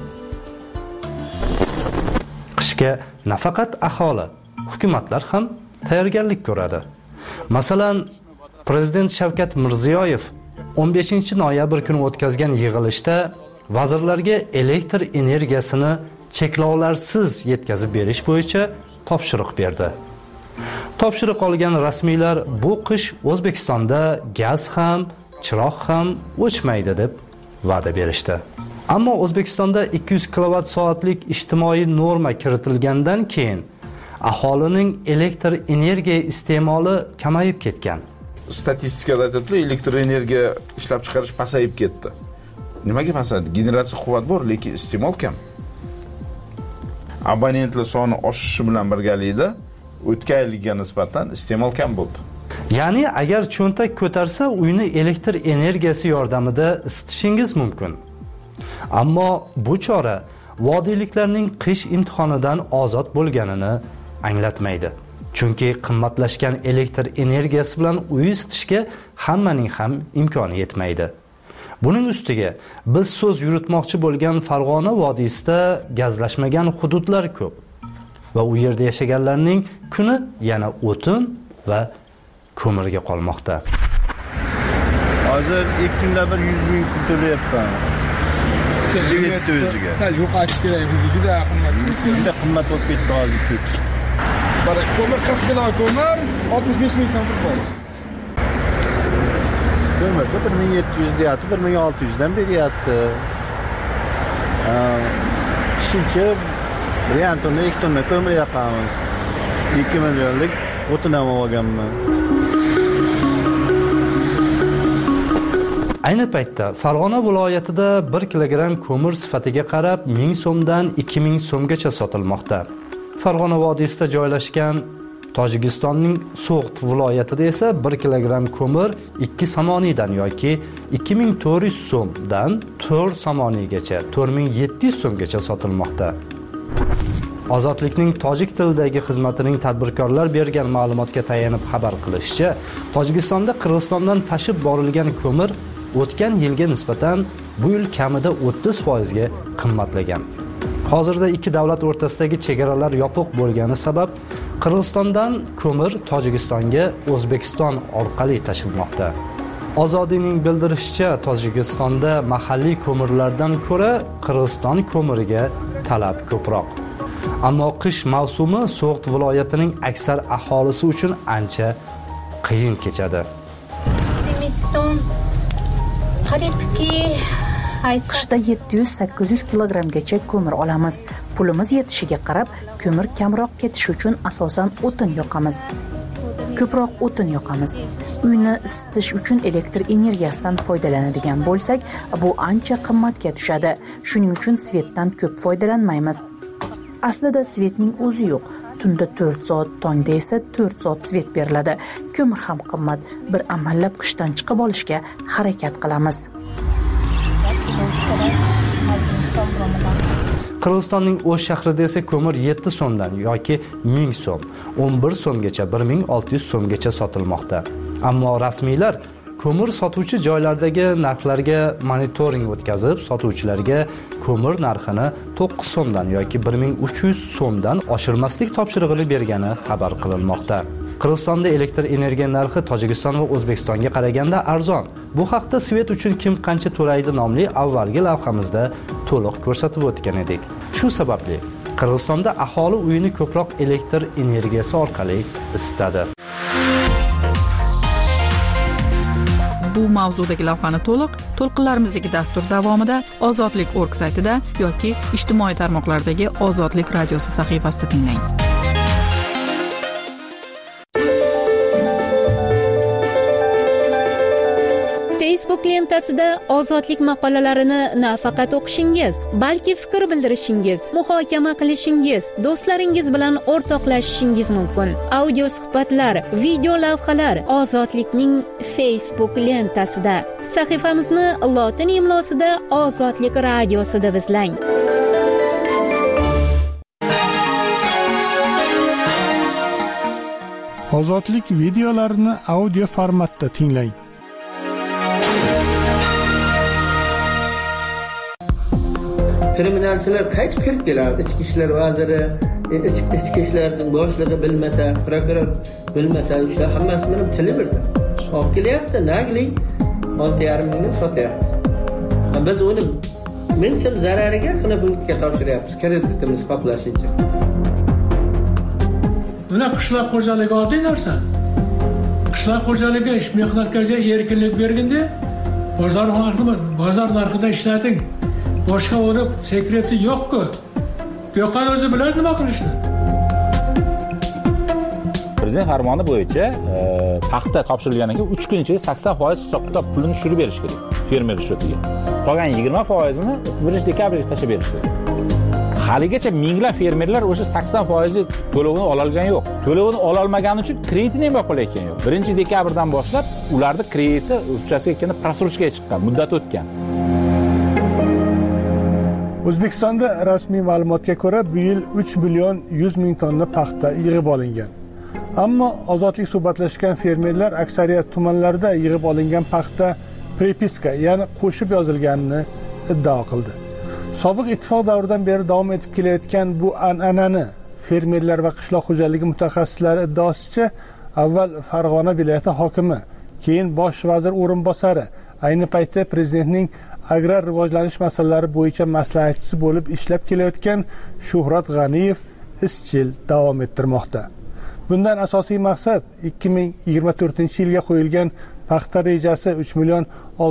H: Qishga nafaqat aholi, hukumatlar ham tayyorgarlik ko'radi. Masalan, Prezident Shavkat Mirziyoyev 15-noyabr kuni o'tkazgan yig'ilishda vazirlarga elektr energiyasini cheklovlarsiz yetkazib berish bo'yicha topshiriq berdi. Topshiriq olgan rasmiylar bu qish O'zbekistonda gaz ham, chiroq ham o'chmaydi deb va'da berishdi. Ammo O'zbekistonda 200 kWh ijtimoiy norma kiritilgandan keyin aholining elektr energiya iste'moli kamayib ketgan.
K: Statistikada aytiladi, elektr energiya ishlab chiqarish pasayib ketdi. Nimaga pasaydi? Generatsiya quvvat bor, lekin iste'mol kam. Abonentlar soni oshishi bilan birgalikda o'tgan yilga nisbatan iste'mol kam bo'ldi.
H: Ya'ni agar cho'ntak ko'tarsa, uyni elektr energiyasi yordamida isitishingiz mumkin. Ammo bu chora vodiyliklarning qish imtihonidan ozod bo'lganini anglatmaydi. Chunki qimmatlashgan elektr energiyasi bilan uy isitishga hammaning ham imkoni yetmaydi. Buning ustiga biz so'z yuritmoqchi bo'lgan Farg'ona vodiysida gazlashmagan hududlar ko'p va u yerda yashaganlarning kuni yana o'tin va ko'mirga qolmoqda.
L: Hozir 2 kunda bir 100 ming pul to'layapman. Sal yo'qotish kerak, bizga juda qimmat. Juda qimmat bo'lib ketdi hozir. Ko'mir 40 kilo ko'mir 65 ming so'm qoldi. Ko'mir 1700 deyapti, 1600 dan beryapti. Shuncha 1,5 tonna, 2 tonna ko'mir yoqamiz. 2 millionlik o'tin ham olganman.
H: Ayni paytda Farg'ona viloyatida 1 kilogramm ko'mir sifatiga qarab 1000 so'mdan 2000 so'mgacha sotilmoqda. Farg'ona vodiysida joylashgan Tojikistonning So'g'd viloyatida esa 1 kilogramm ko'mir 2 somonidan yoki 2400 so'mdan 4 somonigacha, 4700 so'mgacha sotilmoqda. Ozodlikning tojik tilidagi xizmatining tadbirkorlar bergan ma'lumotga tayanib xabar qilishicha, Tojikistonda Qirg'izistondan tashib borilgan ko'mir o'tgan yilga nisbatan bu yil kamida 30% ga qimmatlagan. Hozirda ikki davlat o'rtasidagi chegaralar yopiq bo'lgani sabab Qirg'izistondan ko'mir Tojikistonga O'zbekiston orqali tashilmoqda. Ozodiyning bildirishicha, Tojikistonda mahalliy ko'mirlardan ko'ra Qirg'iziston ko'miriga talab ko'proq. Ammo qish mavsumi So'g'd viloyatining aksar aholisi uchun ancha qiyin kechadi.
D: Qishda 700-800 kilogramgacha ko'mir olamiz. Pulimiz yetishiga qarab, ko'mir kamroq ketishi uchun asosan o'tin yoqamiz. Ko'proq o'tin yoqamiz. Uyni isitish uchun elektr energiyasidan foydalanadigan bo'lsak, bu ancha qimmatga tushadi. Shuning uchun svetdan ko'p foydalanmaymiz. Aslida svetning o'zi yo'q. Tunda 4 soat, tongda esa 4 soat svet beriladi. Ko'mir ham qimmat. Bir amallab qishdan chiqib olishga harakat qilamiz.
H: Qirg'izistonning O'sh shahrida esa ko'mir 7 so'mdan yoki 1000 so'm, 11 so'mgacha, 1600 so'mgacha sotilmoqda. Ammo rasmiylar ko'mir sotuvchi joylardagi narxlarga monitoring o'tkazib, sotuvchilarga ko'mir narxini 9 so'mdan yoki 1300 so'mdan oshirmaslik topshirig'ini bergani xabar qilinmoqda. Qirg'izistonda elektr energiya narxi Tojikiston va O'zbekistonga qaraganda arzon. Bu haqda Svet uchun kim qancha to'laydi nomli avvalgi lavhamizda to'liq ko'rsatib o'tgan edik. Shu sababli Qirg'izistonda aholi uyini ko'proq elektr energiyasi orqali isitadi.
E: Bu mavzudagi lavhani to'lqinlarimizdagi dastur davomida Ozodlik.org saytida yoki ijtimoiy tarmoqlardagi Ozodlik radiosi sahifasida tinglang.
M: Facebook lentasida ozodlik maqolalarini nafaqat o'qishingiz, balki fikr bildirishingiz, muhokama qilishingiz, do'stlaringiz bilan o'rtoqlashishingiz mumkin. Audio suhbatlar, video lavhalar Ozodlikning Facebook lentasida. Sahifamizni lotin imlosida Ozodlik radiosi deb izlang.
B: Ozodlik videolarini audio formatda tinglang.
N: Kriminalchilar qaytib kirib keladi. Ichki ishlar vaziri, ichki ishlarning boshlig'i bilmasa, prokuror bilmasa, o'sha hammasi bilan tili birda. Olib kelyapti, naglik 6,5 mingdan sotyapti. Biz uni 1000 so'm zarariga Xonobodga topshiryapmiz, kreditimiz qoplashicha.
O: Buna qishloq xo'jaligi oddiy narsa. Qishloq xo'jaligi ish mehnatlarga erkinlik berganda, bozor narxida ishlating. Boshqa o'rib sekreti yo'q-ku. Yo'qan o'zi bilan nima qilishni?
P: Prezident farmoni bo'yicha paxta topshirilgandan keyin 3 kun ichida 80% hisob-kitob pulini tushirib berish kerak fermer shtiga. Qolgan 20%ni 31-dekabrga tashlab berish kerak. Haligacha minglab fermerlar o'sha 80% to'lovini ola olgan yo'q. To'lovini ola olmagani uchun kreditini ham qo'yayotgan yo'q. 1-dekabrdan boshlab ularning krediti uchasiga ketganda prasrushkaga chiqqan, muddat o'tgan.
B: O'zbekistonda rasmiy ma'lumotga ko'ra, bu yil 3 million 100 ming tonna paxta yig'ib olingan. Ammo ozodlik suhbatlashgan fermerlar aksariyat tumanlarda yig'ib olingan paxta prepiska, ya'ni qo'shib yozilganini iddao qildi. Sobiq ittifoq davridan beri davom etib kelayotgan bu an'anani fermerlar va qishloq xo'jaligi mutaxassislari iddaosicha, avval Farg'ona viloyati hokimi, keyin bosh vazir o'rinbosari, ayni paytda prezidentning agrar rivojlanish masalalari bo'yicha maslahatchisi bo'lib ishlab kelayotgan Shuhrat G'aniyev izchil davom ettirmoqda. Bundan asosiy maqsad 2024-yilga qo'yilgan paxta rejasi 3 million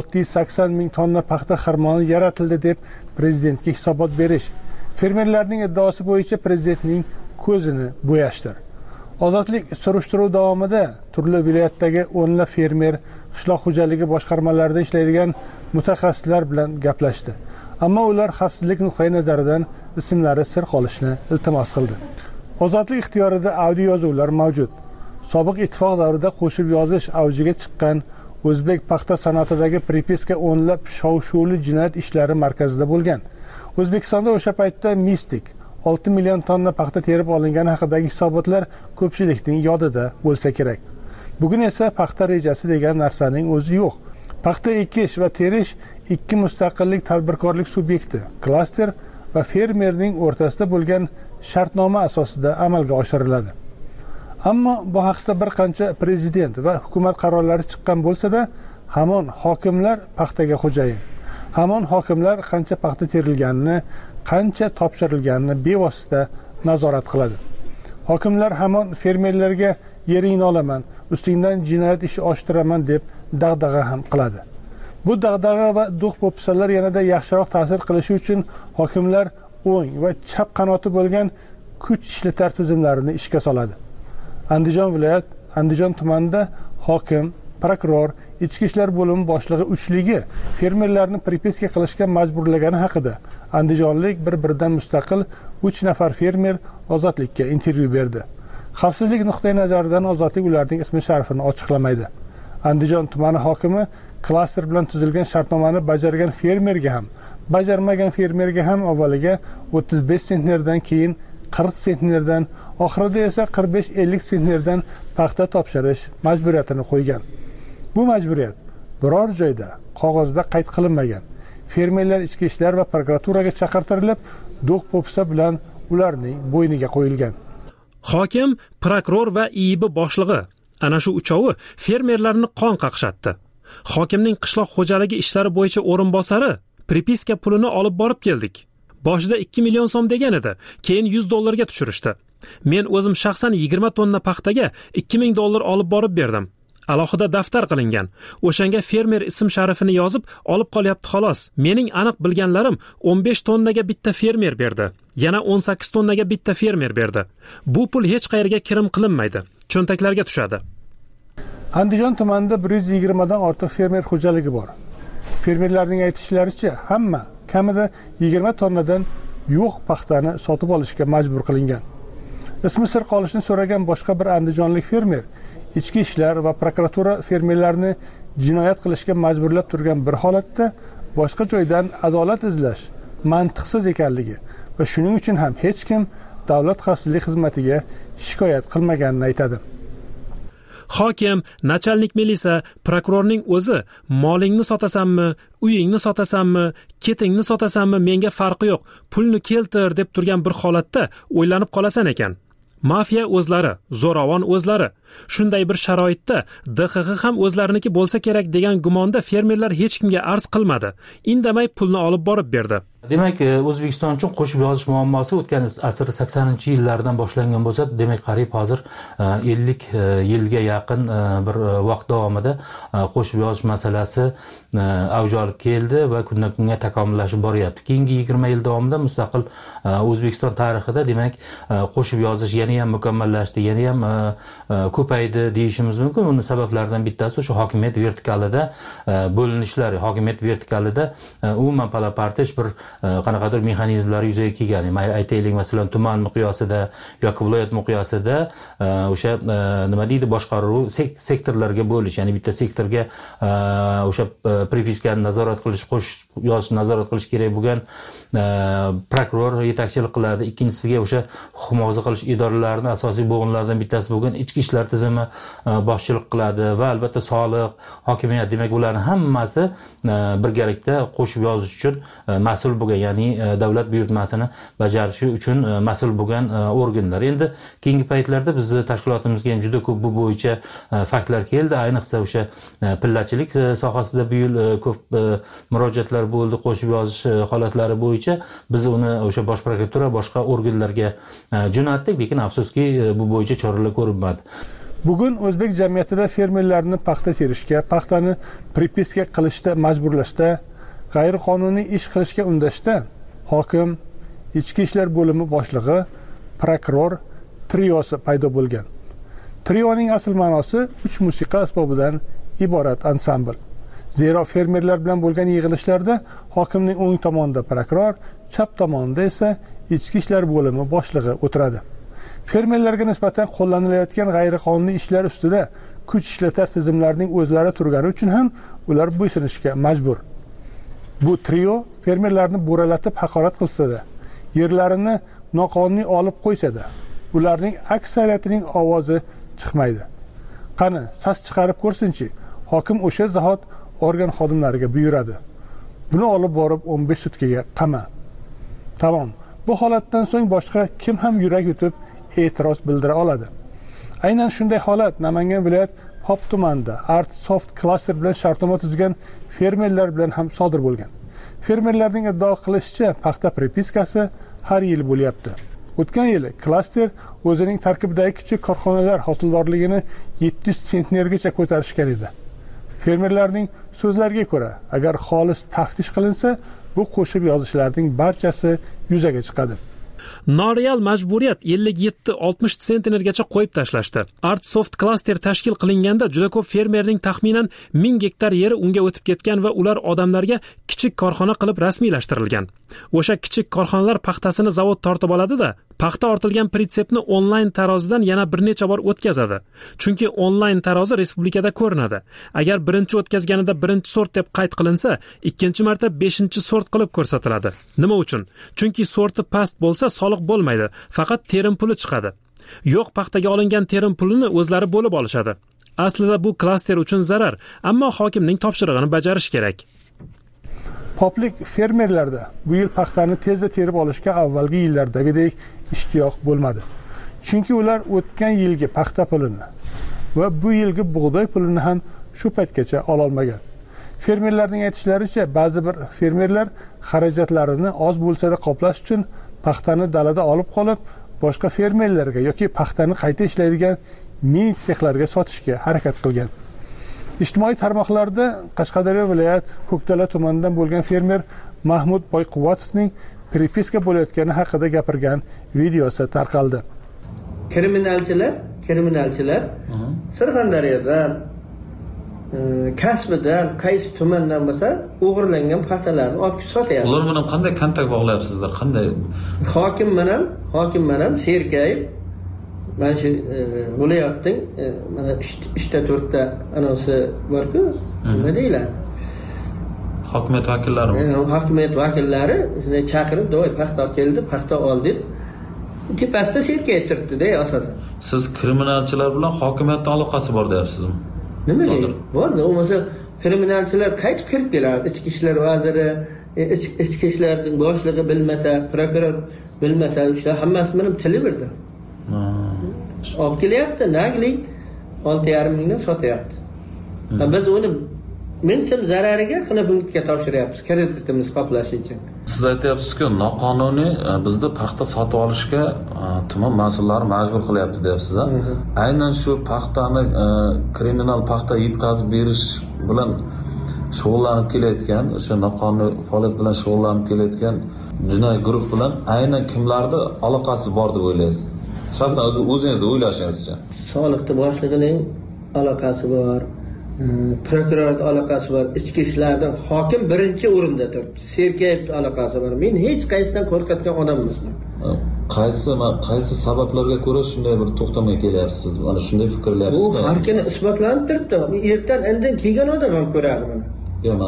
B: 680 ming tonna paxta xirmoni yaratildi deb prezidentga hisobot berish. Fermerlarning iddaosi bo'yicha prezidentning ko'zini bo'yashdir. Ozodlik surishtiruv davomida turli viloyatdagi o'nlab fermer, qishloq xo'jaligi boshqarmalarida ishlaydigan mutaxassislar bilan gaplashdi. Ammo ular xavfsizlik nuqtai nazaridan ismlari sir qolishni iltimos qildi. Ozodlik ixtiyorida audio yozuvlar mavjud. Sobiq ittifoq davrida qo'shib yozish avjiga chiqqan o'zbek paxta sanoatidagi prepiska o'nlab shov-shuvli jinoyat ishlari markazida bo'lgan. O'zbekistonda o'sha paytda mistik 6 million tonna paxta terib olingani haqidagi hisobotlar ko'pchilikning yodida bo'lsa kerak. Bugun esa paxta rejasi degan narsaning o'zi yo'q. Paxta ekish va terish ikki mustaqillik tadbirkorlik subyekti, klaster va fermerning o'rtasida bo'lgan shartnoma asosida amalga oshiriladi. Ammo bu haqda bir qancha prezident va hukumat qarorlari chiqqan bo'lsa-da, hamon hokimlar paxtaga xo'jayin. Hamon hokimlar qancha paxta terilganini, qancha topshirilganini bevosita nazorat qiladi. Hokimlar hamon fermerlarga yeringni olaman, ustingdan jinoyat ishi oshiraman deb dag'dag'a ham qiladi. Bu dag'dag'a va do'q-po'pisalar yanada yaxshiroq ta'sir qilishi uchun hokimlar o'ng va chap qanoti bo'lgan kuch ishlatar tizimlarini ishga soladi. Andijon viloyat, Andijon tumanida hokim, prokuror, ichki ishlar bo'limi boshlig'i uchligi fermerlarni prepiska qilishga majburlagani haqida andijonlik bir-biridan mustaqil 3 nafar fermer Ozodlikka intervyu berdi. Xavfsizlik nuqtai nazaridan Ozodlik ularning ismi sharifini ochiqlamaydi. Andijon tumani hokimi klaster bilan tuzilgan shartnomani bajargan fermerga ham, bajarmagan fermerga ham avvaliga 35 sentnerdan keyin 40 sentnerdan, oxirida esa 45-50 sentnerdan paxta topshirish majburiyatini qo'ygan. Bu majburiyat biror joyda qog'ozda qayd qilinmagan. Fermerlar ichki ishlar va prokuraturaga chaqirtirilib, do'q popsa bilan ularning bo'yniga qo'yilgan.
Q: Hokim, prokuror va IIB boshlig'i ana shu uchovi fermerlarni qon qaqshatdi. Hokimning qishloq xo'jaligi ishlari bo'yicha o'rinbosari pripiska pulini olib borib keldik. Boshida 2 million so'm degan edi, keyin $100 tushirishdi. Men o'zim shaxsan 20 tonna paxtaga $2000 olib borib berdim. Alohida daftar qilingan. O'shanga fermer ism-sharifini yozib olib qolyapti xolos. Mening aniq bilganlarim 15 tonnaga bitta fermer berdi. Yana 18 tonnaga bitta fermer berdi. Bu pul hech qayerga kirim qilinmaydi. Cho'ntaklarga tushadi.
B: Andijon tumanida 120 dan ortiq fermer xo'jaligi bor. Fermerlarning aytishlaricha, hamma kamida 20 tonnadan yo'q paxtani sotib olishga majbur qilingan. Ismi sir qolishni so'ragan boshqa bir andijonlik fermer ichki ishlar va prokuratura fermerlarni jinoyat qilishga majburlab turgan bir holatda boshqa joydan adolat izlash mantiqsiz ekanligi va shuning uchun ham hech kim davlat xavfsizlik xizmatiga shikoyat qilmaganini aytadi.
Q: Hokim, nachalnik milisa, prokurorning o'zi molingni sotasanmi, uyingni sotasanmi, ketingni sotasanmi menga farqi yo'q, pulni keltir deb turgan bir holatda o'ylanib qolasan ekan. Mafiya o'zlari, zo'ravon o'zlari. Shunday bir sharoitda DXX ham o'zlariniki bo'lsa kerak degan gumonda fermerlar hech kimga arz qilmadi. Indamay pulni olib borib berdi.
H: Demak, O'zbekiston uchun qo'shib yozish muammosi o'tgan asr 80-yillardan boshlangan bo'lsa, demak qariyb hozir 50 yilga yaqin bir vaqt davomida qo'shib yozish masalasi avj olib keldi va kundan kunga takomillashib boryapti. Keyingi 20 yil davomida mustaqil O'zbekiston tarixida demak qo'shib yozish yana ham mukammallashdi, yana ham ko'paydi deyishimiz mumkin. Uning sabablaridan bittasi o'sha hokimiyat vertikalida bo'linishlar, hokimiyat vertikalida umuman palapartish bir qanaqadir mexanizmlar yuzaga kelgan. Aytaylik, masalan, tuman miqyosida yoki viloyat miqyosida o'sha nima deydi, boshqaruv sektorlarga bo'lish, ya'ni bitta sektorga o'sha pripiskani nazorat qilish, qo'shib yozishni nazorat qilish kerak bo'lgan prokuror yetakchilik qiladi. Ikkinchisiga o'sha huquq muhofaza qilish idoralarining asosiy bo'g'inlaridan bittasi bo'lgan ichki ishlar tizimi boshchilik qiladi va albatta soliq, hokimiyat, demak ularning hammasi birgalikda qo'shib yozish uchun mas'ul bo'lgan, ya'ni davlat buyurtmasini bajarishi uchun mas'ul bo'lgan organlar. Endi keyingi paytlarda bizni tashkilotimizga ham juda ko'p bu bo'yicha faktlar keldi. Ayniqsa o'sha pillachilik sohasida bu yil ko'p murojaatlar bo'ldi qo'shib yozish holatlari bo'yicha. Biz uni o'sha bosh prokuratura, boshqa organlarga jo'natdik, lekin afsuski bu bo'yicha choralar ko'rilmadi.
B: Bugun o'zbek jamiyatida fermerlarni paxta terishga, paxtani pripiska qilishda majburlashda, g'ayriqonuniy ish qilishga undashda hokim, ichki ishlar bo'limi boshlig'i, prokuror triosi paydo bo'lgan. Trioning asl ma'nosi 3 musiqa asbobidan iborat ansambl. Zero fermerlar bilan bo'lgan yig'ilishlarda hokimning o'ng tomonida prokuror, chap tomonida esa ichki ishlar bo'limi boshlig'i o'tiradi. Fermerlarga nisbatan qo'llanilayotgan g'ayriqonuniy ishlar ustida kuch ishlatar tizimlarning o'zlari turgani uchun ham ular bo'ysunishga majbur. Bu trio fermerlarni bo'ralatib haqorat qilsa-da, yerlarini noqonuniy olib qo'ysa-da, ularning aksariyatining ovozi chiqmaydi. Qani, sas chiqarib ko'rsinchi, hokim o'sha zahot organ xodimlariga buyuradi. Buni olib borib 15 sutkaga qama. Tamom. Bu holatdan so'ng boshqa kim ham yurak yutib e'tiroz bildira oladi. Aynan shunday holat Namangan viloyat Pop tumanida Art Soft klaster bilan shartnoma tuzgan fermerlar bilan ham sodir bo'lgan. Fermerlarning iddao qilishicha, paxta pripiskasi har yil bo'lyapti. O'tgan yili klaster o'zining tarkibidagi kichik korxonalar hosildorligini 700 sentnergacha ko'tarishgan edi. Fermerlarning so'zlariga ko'ra, agar xolis taftish qilinsa, bu qo'shib yozishlarning barchasi yuzaga chiqadi.
Q: Noreal majburiyat 57-60 sentnergacha qo'yib tashlashdi. Art Soft klaster tashkil qilinganda juda ko'p fermerning taxminan 1000 gektar yeri unga o'tib ketgan va ular odamlarga kichik korxona qilib rasmiylashtirilgan. O'sha kichik korxonalar paxtasini zavod tortib oladi-da, paxta ortilgan pritsepni onlayn tarozidan yana bir necha bor o'tkazadi. Chunki onlayn tarozi respublikada ko'rinadi. Agar birinchi o'tkazganida birinchi sort deb qayd qilinsa, ikkinchi marta 5-chi sort qilib ko'rsatiladi. Nima uchun? Chunki sorti past bo'lsa soliq bo'lmaydi, faqat terim puli chiqadi. Yo'q, paxtaga olingan terim pulini o'zlari bo'lib olishadi. aslida bu klaster uchun zarar, ammo hokimning topshirig'ini bajarish kerak.
B: Poplik fermerlarda bu yil paxtani tezda terib olishga avvalgi yillardagidek ishtiyoq bo'lmadi. Chunki ular o'tgan yilgi paxta pulini va bu yilgi bug'doy pulini ham shu paytgacha ola olmagan. Fermerlarning aytishlaricha, ba'zi bir fermerlar xarajatlarini oz bo'lsa-da qoplash uchun paxtani dalada olib qolib, boshqa fermerlarga yoki paxtani qayta ishlaydigan mini sexlarga sotishga harakat qilgan. Ijtimoiy tarmoqlarda Qashqadaryo viloyat Ko'kdala tumanidan bo'lgan fermer Mahmud Boyquvatovning pripiska bo'layotgani haqida gapirgan videosi tarqaldi.
N: Kriminalchilar Surxondaryodan kasbidan qaysi tumandan bo'lsa o'g'irlangan paxtalarni olib sotyapti.
P: Ular bilan qanday kontakt bog'layapsizlar? Qanday?
N: Hokim bilan Serkayev mana shu viloyatning mana 3 ta anonsi bor-ku, nima deyiladi?
P: Hokimiyat vakillarimi?
N: Hokimiyat vakillari shunday chaqirib, "Do'y paxta keldi, paxta ol" deb tepasida Serkayev turibdi-da asosan.
P: Siz kriminalchilar bilan hokimiyatning aloqasi bor deyapsizmi?
N: Nimaga? Borda, bo'lmasa kriminalchilar qaytib kirib keladi. Ichki ishlar vaziri, ichki ishlarning boshlig'i bilmasa, prokuror bilmasa, o'sha hammasi bilan tili birda. Olib kelyapti, nagli 6,5 mingdan sotyapti. Biz uni minsim zarariga Xilobunga topshiryapmiz, kreditimiz qoplash uchun.
P: Siz aytyapsiz-ku, noqonuniy bizda paxta sotib olishga tuman mas'ullari majbur qilyapti deyapsiz. Aynan shu paxtani kriminal paxta yetkazib berish bilan shug'ullanib kelayotgan, o'sha noqonuniy faoliyat bilan shug'ullanib kelayotgan jinoiy guruh bilan aynan kimlarning aloqasi bor deb o'ylaysiz? Shaxsan o'zingiz o'ylashingizcha.
N: Soliqning boshlig'ining aloqasi bor. Prokurorning aloqasi bor, ichki ishlardan hokim birinchi o'rinda turibdi. Serkayevning aloqasi bor. Men hech qaysidan qo'rqayotgan odam emasman.
P: Qaysi sabablarga ko'ra shunday bir to'xtamga kelyapsiz? Mana shunday fikrlayapsiz.
N: Bu har kuni isbotlanib turibdi. Ertan indin kelgan odam ham ko'radi buni.
P: Yo'q,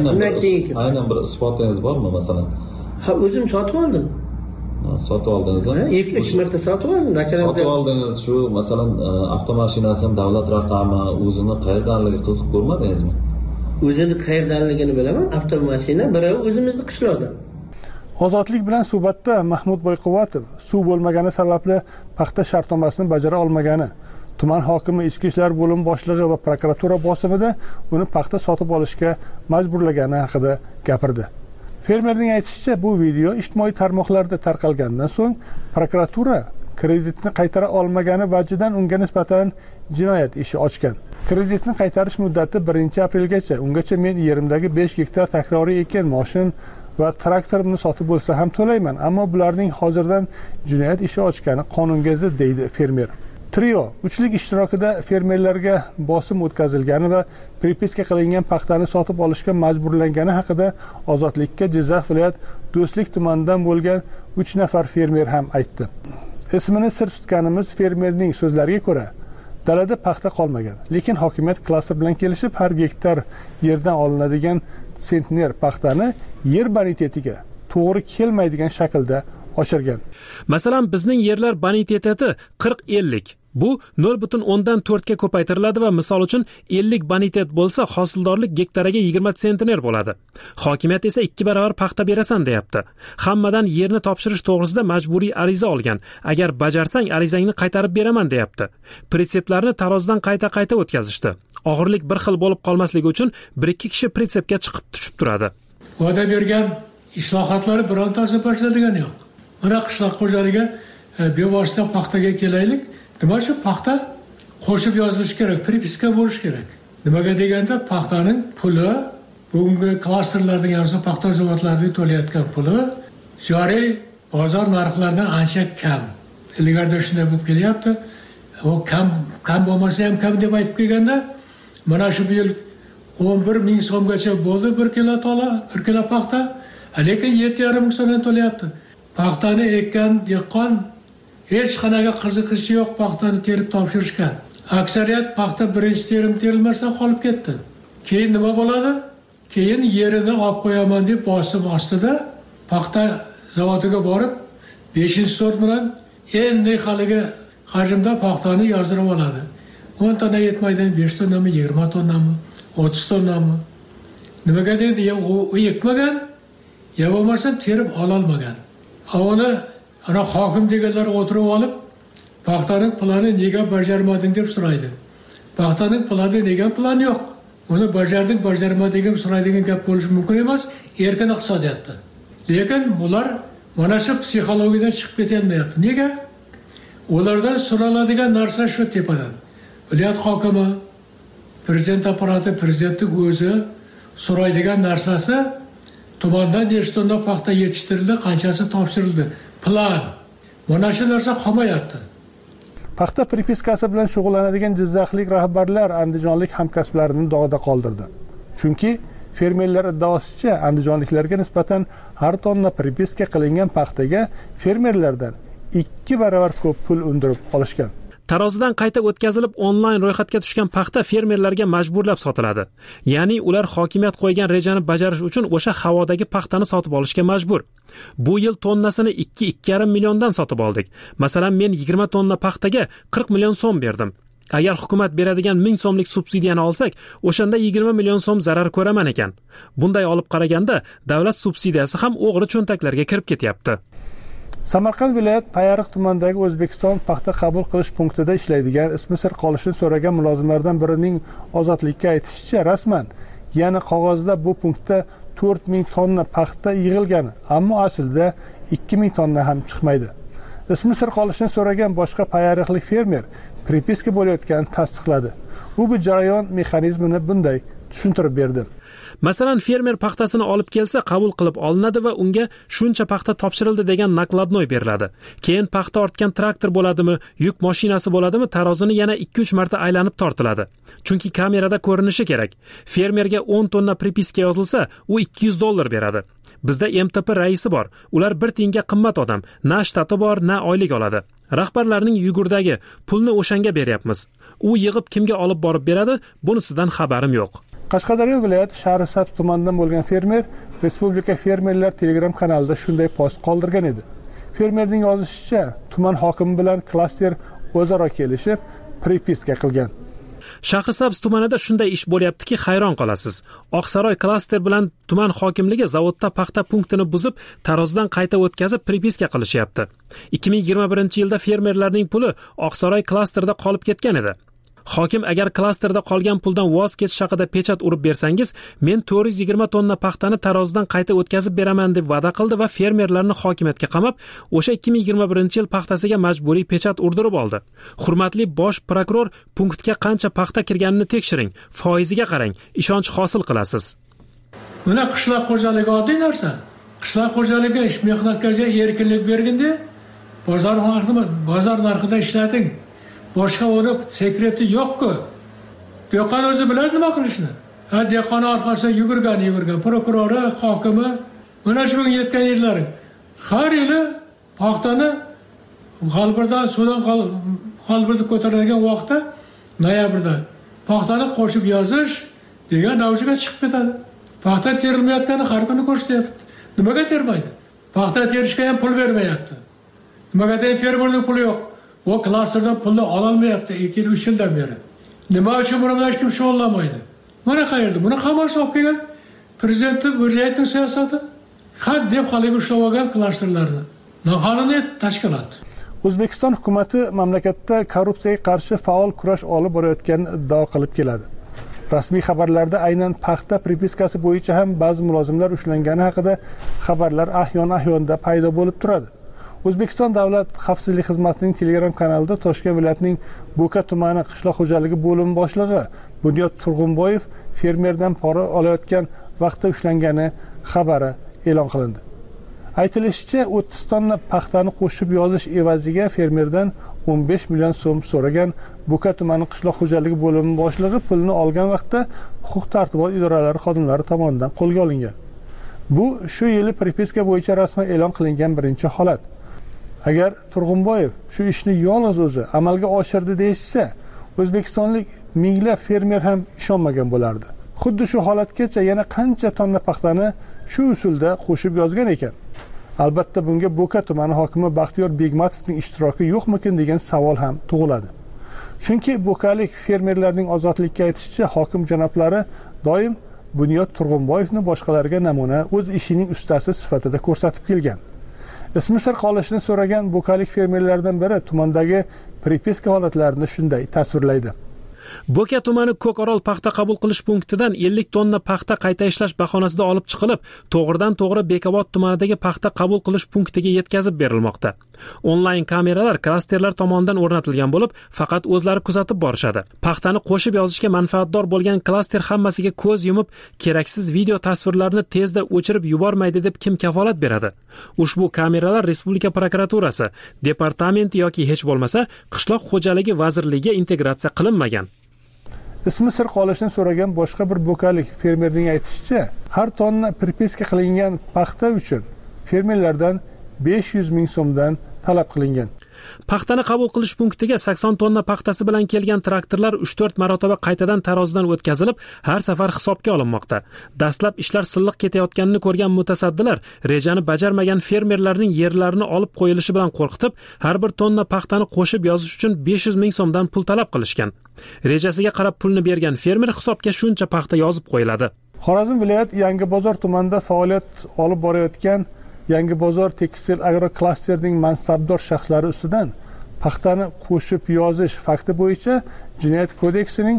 P: aynan bir isbotingiz bormi masalan?
N: O'zim sotib oldim.
P: Sotib oldingizmi?
N: 2-3 marta sotib oldim.
P: Sotib oldingiz shu masalan avtomashinasini davlat raqami o'zini qayerdanligi qiziq ko'rmadingizmi?
N: O'zini qayerdanligini bilaman. Avtomashina biravi o'zimizni qishloqda.
B: Ozodlik bilan suhbatda Mahmud Boyquvatov suv bo'lmagani sababli paxta shartnomasini bajara olmagani, tuman hokimi, ichki ishlar bo'limi boshlig'i va prokuratura bosimida uni paxta sotib olishga majburlagani haqida gapirdi. Fermerning aytishicha, bu video ijtimoiy tarmoqlarda tarqalgandan so'ng prokuratura kreditni qaytara olmagani vajidan unga nisbatan jinoyat ishi ochgan. Kreditni qaytarish muddati 1-aprelgacha. Ungacha men yerimdagi 5 gektar takroriy ekin, moshin va traktorimni sotib bo'lsa ham to'layman, ammo bularning hozirdan jinoyat ishi ochgani qonunga zid, deydi fermer. Trio uchlik ishtirokida fermerlarga bosim o'tkazilgani va pripiska qilingan paxtani sotib olishga majburlangani haqida Ozodlikka Jizzax viloyat Do'stlik tumanidan bo'lgan 3 nafar fermer ham aytdi. Ismini sir tutganimiz fermerning so'zlariga ko'ra, dalada paxta qolmagan, lekin hokimiyat klaster bilan kelishib har gektar yerdan olinadigan sentner paxtani yer bonitetiga to'g'ri kelmaydigan shaklda oshirgan.
Q: Masalan, bizning yerlar boniteti 40-50. Bu 0.4 ga ko'paytiriladi va misol uchun 50 bonitet bo'lsa, hosildorlik gektariga 20 sentner bo'ladi. Hokimiyat esa 2 barobar paxta berasan deyapti. Hammadan yerni topshirish to'g'risida majburiy ariza olgan. Agar bajarsang, arizangni qaytarib beraman deyapti. Pritseplarni tarozidan qayta o'tkazishdi. Og'irlik bir xil bo'lib qolmasligi uchun 1-2 kishi pritsepga chiqib tushib turadi.
O: Va'da bergan islohotlar birontasi bajarilgani yo'q. Mana qishloq xo'jaligi bevosita paxtaga kelaylik. Nima shu paxta qo'shib yozilish kerak, pripiska bo'lish kerak. Nimaga deganda paxtaning puli, bugungi klasterlarning yarısı paxta zavodlarining to'layotgan puli joriy bozor narxlaridan ancha kam. Ilgarida shunday bo'lib kelyapti. O kam bo'lmasa ham kam deb aytib kelganda, mana shu yil 11 ming so'mgacha bo'ldi 1 kilo paxta, lekin 7,5 ming so'mdan to'layapti. Paxtani ekkan dehqon hech qanaqa qiziqishi yo'q paxtani terib topshirishga. Aksariyat paxta birinchi terilmasdan qolib ketdi. Keyin nima bo'ladi? Keyin yerini olib qo'yaman deb bosim ostida paxta zavodiga borib 5-sort bilan endi haligi hajmda paxtani yozdirib oladi. 10 tonna yetmaydi, 5 tonnami, 20 tonnami, 30 tonnami. Nimaga deydi, u ekmagan, ya bo'lmasa terib ololmagan. Uni ana hokim deganlar o'tirib olib, paxtaning plani nega bajarmading deb so'raydi. Paxtaning plani degan plan yo'q. Uni bajarmading so'raydigan gap bo'lishi mumkin emas erkin iqtisodiyotda. Lekin bular mana shu psixologiyadan chiqib ketolmayapti. Nega? Ulardan so'raladigan narsa shu tepadan. Viloyat hokimi, prezident apparati, prezidentning o'zi so'raydigan narsasi tumandan nechta tonna paxta yetishtirildi, qanchasi topshirildi. Plan. Mana shu narsa qolmayapti.
B: Paxta pripiskasi bilan shug'ullanadigan jizzaxlik rahbarlar andijonlik hamkasblarini dog'da qoldirdi. Chunki fermerlar iddaosicha andijonliklarga nisbatan har tonna pripiska qilingan paxtaga fermerlardan 2 barobar ko'p pul undirib olishgan.
Q: Tarozidan qayta o'tkazilib onlayn ro'yxatga tushgan paxta fermerlarga majburlab sotiladi. Ya'ni ular hokimiyat qo'ygan rejani bajarish uchun o'sha havodagi paxtani sotib olishga majbur. Bu yil tonnasini 2-2,5 milliondan sotib oldik. Masalan, men 20 tonna paxtaga 40 million so'm berdim. Agar hukumat beradigan 1000 so'mlik subsidiyani olsak, o'shanda 20 million so'm zarar ko'raman ekan. Bunday olib qaraganda davlat subsidiyasi ham o'g'ri cho'ntaklarga kirib ketyapti.
B: Samarqand viloyat Payariq tumanidagi O'zbekiston paxta qabul qilish punktida ishlaydigan ismi sir qolishini so'ragan mulozimlardan birining Ozodlikka aytishicha, rasman yana qog'ozda bu punktda 4000 tonna paxta yig'ilgan, ammo aslida 2000 tonna ham chiqmaydi. Ismi sir qolishini so'ragan boshqa payariqlik fermer pripiska bo'layotganini tasdiqladi. U bu jarayon mexanizmini bunday tushuntirib berdi.
Q: Masalan, fermer paxtasini olib kelsa, qabul qilib olinadi va unga shuncha paxta topshirildi degan nakladnoy beriladi. Keyin paxta ortgan traktor bo'ladimi, yuk mashinasi bo'ladimi, tarozini yana 2-3 marta aylanib tortiladi. Chunki kamerada ko'rinishi kerak. Fermerga 10 tonna pripiska yozilsa, u $200 beradi. Bizda MTP raisi bor. Ular 1 tiyinga qimmat odam. Na shtati bor, na oylik oladi. Rahbarlarning yugurdagi pulni o'shanga beryapmiz. U yig'ib kimga olib borib beradi, bunisidan xabarim yo'q.
B: Qashqadaryo viloyati Shahrisabz tumanidan bo'lgan fermer Respublika fermerlar Telegram kanalida shunday post qoldirgan edi. Fermerning yozishicha, tuman hokimi bilan klaster o'zaro kelishib, pripiska qilgan.
Q: Shahrisabz tumanida shunday ish bo'lyaptiki, hayron qolasiz. Oqsaroy klaster bilan tuman hokimligi zavodda paxta punktini buzib, tarozidan qayta o'tkazib pripiska qilishyapti. 2021-yilda fermerlarning puli Oqsaroy klasterida qolib ketgan edi. Hokim agar klasterda qolgan puldan voz kechish haqida pechat urib bersangiz, men 420 tonna paxtani tarozidan qayta o'tkazib beraman deb va'da qildi va fermerlarni hokimiyatga qamab, o'sha 2021-yil paxtasiga majburiy pechat urdirib oldi. Hurmatli bosh prokuror, punktga qancha paxta kirganini tekshiring, foiziga qarang, ishonch hosil qilasiz.
O: Mana qishloq xo'jaligi oddiy narsa. Qishloq xo'jaligi ish mehnatlarga erkinlik berganda, bozor narxida ishlating. Boshqa uni sekreti yo'q-ku. Dehqon o'zi biladi nima qilishni. Dehqon orqasidan yugurgan, prokurori, hokimi, mana shu yetgan yillari har yili paxtani g'albirdan suvdan g'albirni ko'taradigan vaqtda noyabrda paxtani qo'shib yozish degan avjiga chiqib ketadi. Paxta terilmayotgani har kuni ko'rsatyapti. Nimaga termaydi? Paxta terishga ham pul bermayapti. Nimaga fermerning puli yo'q? O klasterdan pulni ololmayapti 2-3 yildan beri. Nima uchun buni bilan hech kim shug'ullanmaydi? Mana qayerda? Buni hammasi olib kelgan prezidentning viloyatning siyosati. Had deb qolib ushlab olgan klasterlarni. Noqonuniy tashkilot.
B: O'zbekiston hukumatı mamlakatda korrupsiyaga qarshi faol kurash olib borayotganini iddao qilib keladi. Rasmiy xabarlarda aynan paxta pripiskasi bo'yicha ham ba'zi mulozimlar ushlangani haqida xabarlar ahyon-ahyonda paydo bo'lib turadi. O'zbekiston Davlat xavfsizlik xizmatining Telegram kanalida Toshkent viloyatining Bo'ka tumani qishloq xo'jaligi bo'limi boshlig'i Bunyod Turg'unboyev fermerdan pora olayotgan vaqtda ushlangani xabari e'lon qilindi. Aytilishicha, 30 tonna paxtani qo'shib yozish evaziga fermerdan 15 million so'm so'ragan Bo'ka tumani qishloq xo'jaligi bo'limi boshlig'i pulni olgan vaqtda huquq-tartibot idoralari xodimlari tomonidan qo'lga olingan. Bu shu yili pripiska bo'yicha rasman e'lon qilingan birinchi holat. Agar Turg'unboyev shu ishni yolg'iz o'zi amalga oshirdi deyishsa, o'zbekistonlik minglab fermer ham ishonmagan bo'lardi. Xuddi shu holatgacha yana qancha tonna paxtani shu usulda qo'shib yozgan ekan. Albatta bunga Bo'ka tumani hokimi Baxtiyor Begmatovning ishtiroki yo'qmikin degan savol ham tug'iladi. Chunki Bo'kalik fermerlarning ozodlikka aytishicha, hokim janoblari doim Bunyod Turg'unboyevni boshqalarga namuna o'z ishining ustasi sifatida ko'rsatib kelgan. Ismi sir qolishini so'ragan Bo'kalik fermerlardan biri tumandagi pripiska holatlarini shunday tasvirlaydi.
Q: Bo'ka tumani Ko'korol paxta qabul qilish punktidan 50 tonna paxta qayta ishlash bahonasida olib chiqilib, to'g'ridan-to'g'ri Bekobod tumanidagi paxta qabul qilish punktiga yetkazib berilmoqda. Onlayn kameralar klasterlar tomonidan o'rnatilgan bo'lib, faqat o'zlari kuzatib borishadi. Paxtani qo'shib yozishga manfaatdor bo'lgan klaster hammasiga ko'z yumib, keraksiz video tasvirlarni tezda o'chirib yubormaydi deb kim kafolat beradi? Ushbu kameralar Respublika prokuraturasi, departamenti yoki hech bo'lmasa qishloq xo'jaligi vazirligiga integratsiya qilinmagan.
B: Ismi sir qolishini so'ragan boshqa bir Bo'kalik fermerning aytishicha, har tonna pripiska qilingan paxta uchun fermerlardan 500 ming so'mdan talab qilingan.
Q: Paxtani qabul qilish punktiga 80 tonna paxtasi bilan kelgan traktorlar 3-4 marotaba qaytadan tarozidan o'tkazilib, har safar hisobga olinmoqda. Dastlab ishlar silliq ketayotganini ko'rgan mutasaddilar rejani bajarmagan fermerlarning yerlarini olib qo'yilishi bilan qo'rqitib, har bir tonna paxtani qo'shib yozish uchun 500 ming so'mdan pul talab qilishgan. Rejasiga qarab pulni bergan fermer hisobga shuncha paxta yozib qo'yiladi.
B: Xorazm viloyat Yangibozor tumanida faoliyat olib borayotgan Yangibozor tekstil agroklasterning mansabdor shaxslari ustidan paxtani qo'shib yozish fakti bo'yicha Jinoyat kodeksining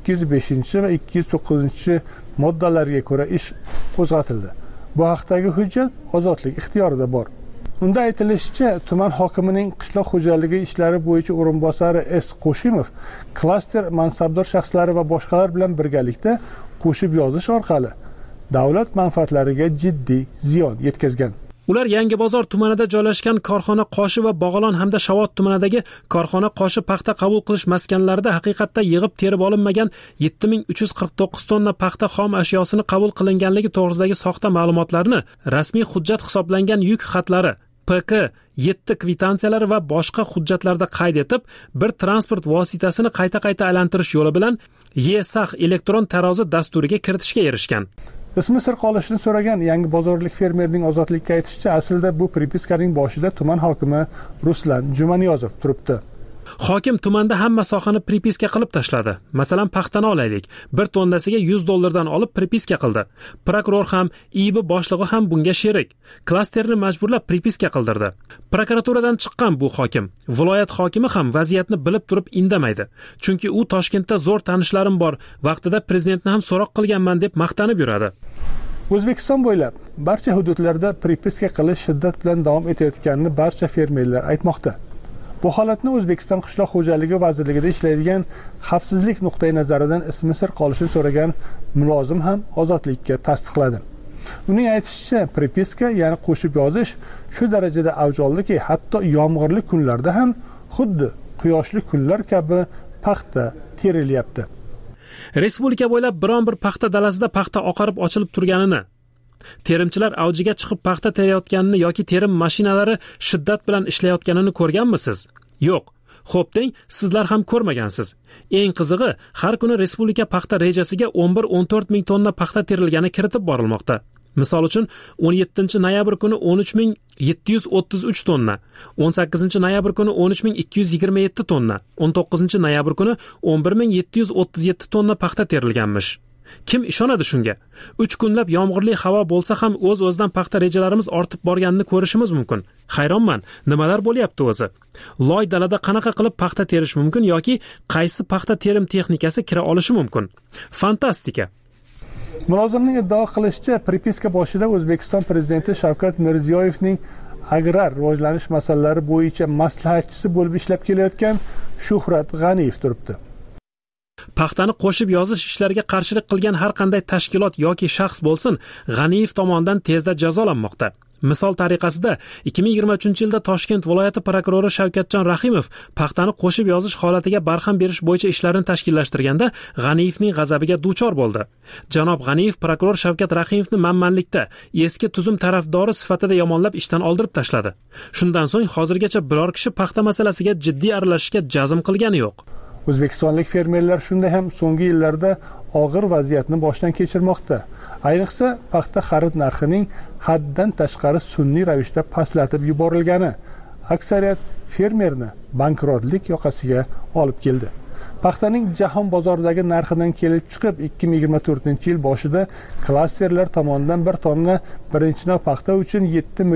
B: 205 va 209 moddalariga ko'ra ish qo'zg'atildi. Bu haqdagi hujjat ozodlik ixtiyorida bor. Unda aytilishicha, tuman hokimining qishloq xo'jaligi ishlari bo'yicha o'rinbosari S. Qo'shimov klaster mansabdor shaxslari va boshqalar bilan birgalikda qo'shib yozish orqali davlat manfaatlariga jiddiy ziyon yetkazgan.
Q: Ular Yangibozor tumanida joylashgan korxona Qoshi va Bog'olon hamda Shavot tumanidagi korxona Qoshi paxta qabul qilish maskanlarida haqiqatda yig'ib terib olinmagan 7349 tonna paxta xom ashyosini qabul qilinganligi to'g'risidagi soxta ma'lumotlarni rasmiy hujjat hisoblangan yuk xatlari PK 7 kvitantsiyalari va boshqa hujjatlarda qayd etib, bir transport vositasini qayta aylantirish yo'li bilan YSAX elektron tarozi dasturiga kiritishga erishgan.
B: Ismi sir qolishini so'ragan Yangibozorlik fermerning ozodlikka aytishicha, aslida bu pripiskaning boshida tuman hokimi Ruslan Jumaniyozov turibdi.
Q: Hokim tumanda hamma sohani pripiska qilib tashladi. Masalan, paxtani olaylik. 1 tonnasiga $100 olib pripiska qildi. Prokuror ham, IIB boshlig'i ham bunga sherik. Klasterni majburlab pripiska qildirdi. Prokuraturadan chiqqan bu hokim, viloyat hokimi ham vaziyatni bilib turib indamaydi. Chunki u Toshkentda zo'r tanishlarim bor, vaqtida prezidentni ham so'roq qilganman deb maqtanib yuradi.
B: O'zbekiston bo'ylab barcha hududlarda pripiska qilish shiddat bilan davom etayotganini barcha fermerlar aytmoqda. Bu holatni O'zbekiston qishloq xo'jaligi vazirligida ishlaydigan xavfsizlik nuqtai nazaridan ismi sir qolishini so'ragan mulozim ham ozodlikka tasdiqladi. Uning aytishicha, pripiska, ya'ni qo'shib yozish shu darajada avj oldiki, hatto yomg'irli kunlarda ham xuddi quyoshli kunlar kabi paxta terilyapti.
Q: Respublika bo'ylab biron bir paxta dalasida paxta oqarib ochilib turganini, terimchilar avjiga chiqib paxta terayotganini yoki terim mashinalari shiddat bilan ishlayotganini ko'rganmisiz? Yo'q. Xo'p deng, sizlar ham ko'rmagansiz. Eng qizig'i, har kuni respublika paxta rejasiga 11-14 ming tonna paxta terilgani kiritib borilmoqda. Misol uchun 17 noyabr kuni 13733 tonna, 18 noyabr kuni 13227 tonna, 19 noyabr kuni 11737 tonna paxta terilganmish. Kim ishonadi shunga? 3 kunlab yomg'irli havo bo'lsa ham o'z-o'zidan paxta rejalarimiz ortib borganini ko'rishimiz mumkin. Hayronman, nimalar bo'lyapti o'zi? Loy dalada qanaqa qilib paxta terish mumkin yoki qaysi paxta terim texnikasi kira olishi mumkin? Fantastika.
B: Mulozimning iddao qilishicha, pripiska boshida O'zbekiston prezidenti Shavkat Mirziyoyevning agrar rivojlanish masalalari bo'yicha maslahatchisi bo'lib ishlab kelayotgan Shuhrat G'aniyev turibdi.
Q: Paxtani qo'shib yozish ishlariga qarshilik qilgan har qanday tashkilot yoki shaxs bo'lsin, G'aniyev tomonidan tezda jazolanmoqda. Misol tariqasida 2023-yilda Toshkent viloyati prokurori Shavkatjon Rahimov paxtani qo'shib yozish holatiga barham berish bo'yicha ishlarni tashkillashtirganda G'aniyevning g'azabiga duchor bo'ldi. Janob G'aniyev prokuror Shavkat Rahimovni manmanlikda, eski tuzum tarafdori sifatida yomonlab ishdan oldirib tashladi. Shundan so'ng hozirgacha biror kishi paxta masalasiga jiddiy aralashishga jazm qilgani yo'q.
B: O'zbekistonlik fermerlar shunday ham so'nggi yillarda og'ir vaziyatni boshdan kechirmoqda. Ayniqsa, paxta xarid narxining haddan tashqari sun'iy ravishda pastlatib yuborilgani aksariyat fermerni bankrotlik yoqasiga olib keldi. Paxtaning jahon bozoridagi narxidan kelib chiqib 2024-yil boshida klasterlar tomonidan bir tonna birinchi navbat paxta uchun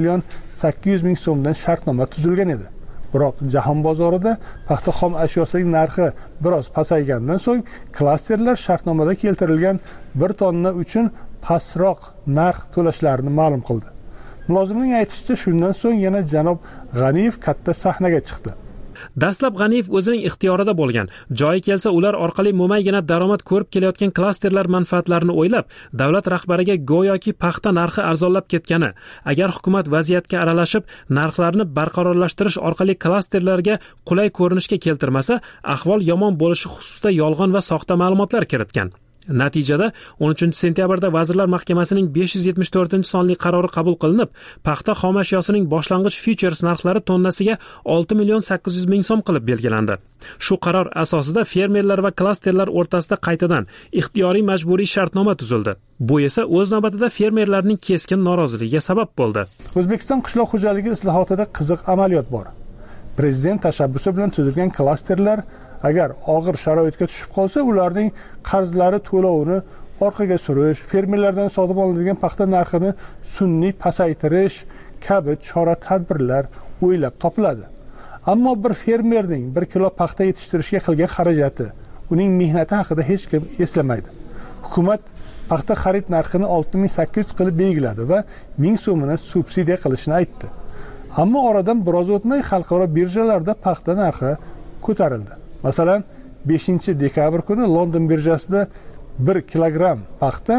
B: 7.800.000 so'mdan shartnoma tuzilgan edi. Biroq jahon bozorida paxta xom ashyosining narxi biroz pasaygandan so'ng klasterlar shartnomada keltirilgan bir tonna uchun pastroq narx to'lashlarini ma'lum qildi. Mulozimning aytishicha, shundan so'ng yana janob G'aniyev katta sahnaga chiqdi.
Q: Dastlab G'aniyev o'zining ixtiyorida bo'lgan, joyi kelsa ular orqali mo'maygina daromad ko'rib kelayotgan klasterlar manfaatlarini o'ylab, davlat rahbariga go'yoki paxta narxi arzonlab ketgani, agar hukumat vaziyatga aralashib, narxlarni barqarorlashtirish orqali klasterlarga qulay ko'rinishga keltirmasa, ahvol yomon bo'lishi xususida yolg'on va soxta ma'lumotlar kiritgan. Natijada 13-sentyabrda Vazirlar Mahkamasining 574-sonli qarori qabul qilinib, paxta xom ashyosining boshlang'ich futures narxlari tonnasiga 6.800.000 so'm qilib belgilandi. Shu qaror asosida fermerlar va klasterlar o'rtasida qaytadan ixtiyoriy majburiy shartnoma tuzildi. Bu esa o'z navbatida fermerlarning keskin noroziligiga sabab bo'ldi.
B: O'zbekiston qishloq xo'jaligi islohotida qiziq amaliyot bor. Prezident tashabbusi bilan tuzilgan klasterlar agar og'ir sharoitga tushib qolsa, ularning qarzlari to'lovini orqaga surish, fermerlardan sotib olinadigan paxta narxini sun'iy pasaytirish kabi chora-tadbirlar o'ylab topiladi. Ammo bir fermerning 1 kilo paxta yetishtirishga qilgan xarajati, uning mehnati haqida hech kim eslamaydi. Hukumat paxta xarid narxini 6.800 qilib belgiladi va 1000 so'mini subsidiya qilishini aytdi. Ammo oradan biroz o'tmay xalqaro birjalarda paxta narxi ko'tarildi. Masalan, 5-dekabr kuni London birjasida 1 kilogramm paxta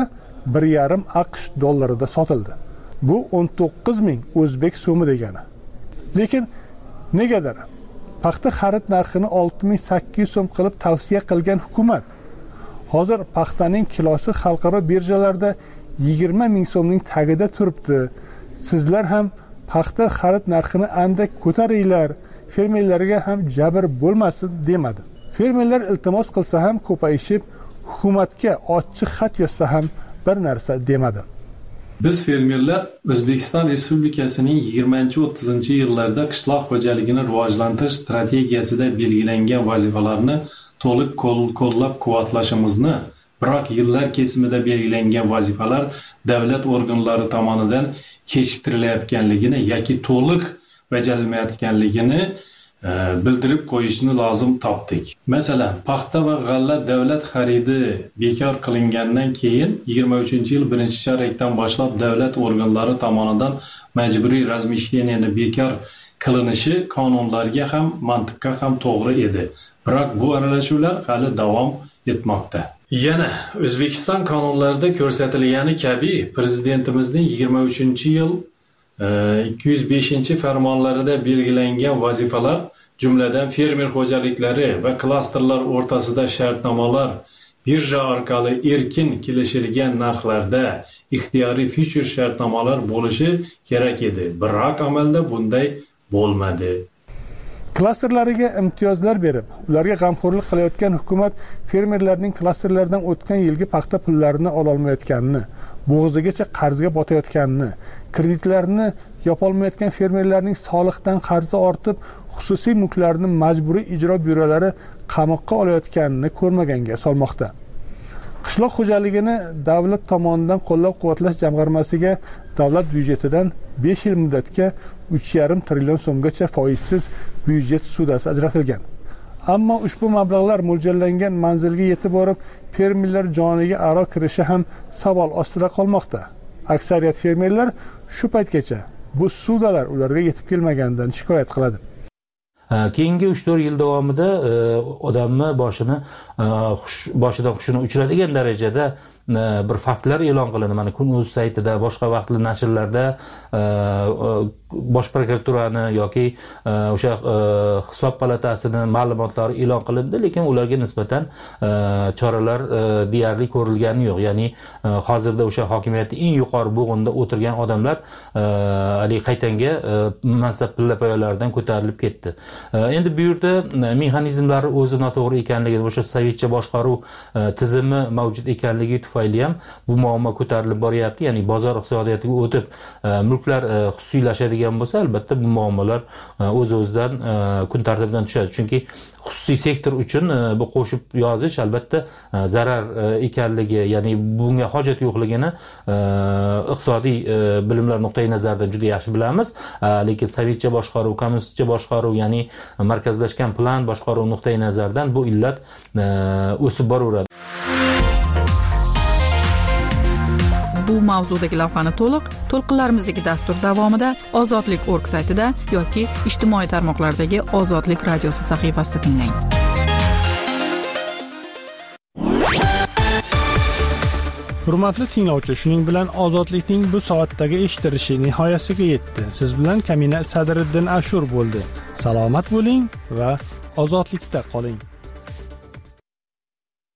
B: 1,5 AQSh dollarida sotildi. Bu 19.000 o'zbek so'mi degani. Lekin negadir paxta xarid narxini 6.800 so'm qilib tavsiya qilgan hukumat hozir paxtaning kilosi xalqaro birjalarda 20.000 so'mning tagida turibdi. Sizlar ham paxta xarid narxini andak ko'taringlar, fermerlarga ham jabr bo'lmasin demadi. Fermerlar iltimos qilsa ham ko'payishib, hukumatga ochiq xat yozsa ham bir narsa demadi.
R: Biz fermerlar O'zbekiston Respublikasining 20-30 yillarda qishloq xo'jaligini rivojlantirish strategiyasida belgilangan vazifalarni to'liq qo'llab-quvvatlashimizni, biroq yillar kesimida belgilangan vazifalar davlat organlari tomonidan kechiktirilayotganligini yoki to'liq bajarilmayotganligini bildirib qo'yishni lozim topdik. Masalan, paxta va g'alla davlat xaridi bekor qilingandan keyin 23-yil 1-chorakdan boshlab davlat organlari tomonidan majburiy razmisheniyani bekor qilinishi qonunlarga ham, mantiqqa ham to'g'ri edi. Biroq bu aralashuvlar hali davom etmoqda. Yana O'zbekiston qonunlarida ko'rsatilgani kabi prezidentimizning 23-yil 205-farmonlarida belgilangan vazifalar, jumladan fermer xo'jaliklari va klasterlar o'rtasida shartnomalar, birja orqali erkin kelishilgan narxlarda ixtiyoriy future shartnomalar bo'lishi kerak edi. Biroq amalda bunday bo'lmadi.
B: Klasterlariga imtiyozlar berib, ularga g'amxo'rlik qilayotgan hukumat fermerlarning klasterlardan o'tgan yilgi paxta pullarini ola olmayotganini, bo'g'zigacha qarzga botayotganini, kreditlarni yopolmayotgan fermerlarning soliqdan qarzi ortib, xususiy mulklarni majburiy ijro byurolari qamoqqa olayotganini ko'rmaganga solmoqda. Qishloq xo'jaligini davlat tomonidan qo'llab-quvvatlash jamg'armasiga davlat byudjetidan 5 yil muddatga 3,5 trillion so'mgacha foizsiz byudjet sudasi ajratilgan. Ammo ushbu mablag'lar mo'ljallangan manzilga yetib borib, fermerlar joniga aro kirishi ham savol ostida qolmoqda. Aksariyat fermerlar shu paytgacha bu sudalar ularga yetib kelmaganidan shikoyat qiladi.
P: Keyingi 3-4 yil davomida odamni boshidan hushini uchiradigan darajada bir faktlar e'lon qilindi. Mana Kun.uz saytida, boshqa vaqtli nashrlarda Bosh prokuraturani yoki o'sha hisob palatasining ma'lumotlari e'lon qilindi, lekin ularga nisbatan choralar deyarli ko'rilgani yo'q. Ya'ni hozirda o'sha hokimiyatning eng yuqori bo'g'inda o'tirgan odamlar qaytanga mansab pillapoyalaridan ko'tarilib ketdi.
H: Endi bu yerda mexanizmlari o'zi noto'g'ri ekanligi, o'sha sovetcha boshqaruv tizimi mavjud ekanligi tufayli ham bu muammo ko'tarilib boryapti. Ya'ni bozor iqtisodiyotiga o'tib mulklar xususiylashadigan bo'lsa, albatta bu muammolar o'z-o'zidan kun tartibidan tushadi. Chunki xususiy sektor uchun bu qo'shib yozish albatta zarar ekanligi, ya'ni bunga hojat yo'qligini iqtisodiy bilimlar nuqtai nazaridan juda yaxshi bilamiz. Lekin sovetcha boshqaruv, kommunistcha boshqaruv, ya'ni markazlashgan plan boshqaruv nuqtai nazaridan bu illat o'sib boraveradi.
E: Bu mavzudagi lavhani to'lqinlarimizdagi dastur davomida ozodlik.org saytida yoki ijtimoiy tarmoqlardagi Ozodlik radiosi sahifasida tinglang.
B: Hurmatli tinglovchi, shuning bilan Ozodlikning bu soatdagi eshitilishi nihoyasiga yetdi. Siz bilan Kamina Sadriddin Ashur bo'ldi. Salomat bo'ling va ozodlikda qoling.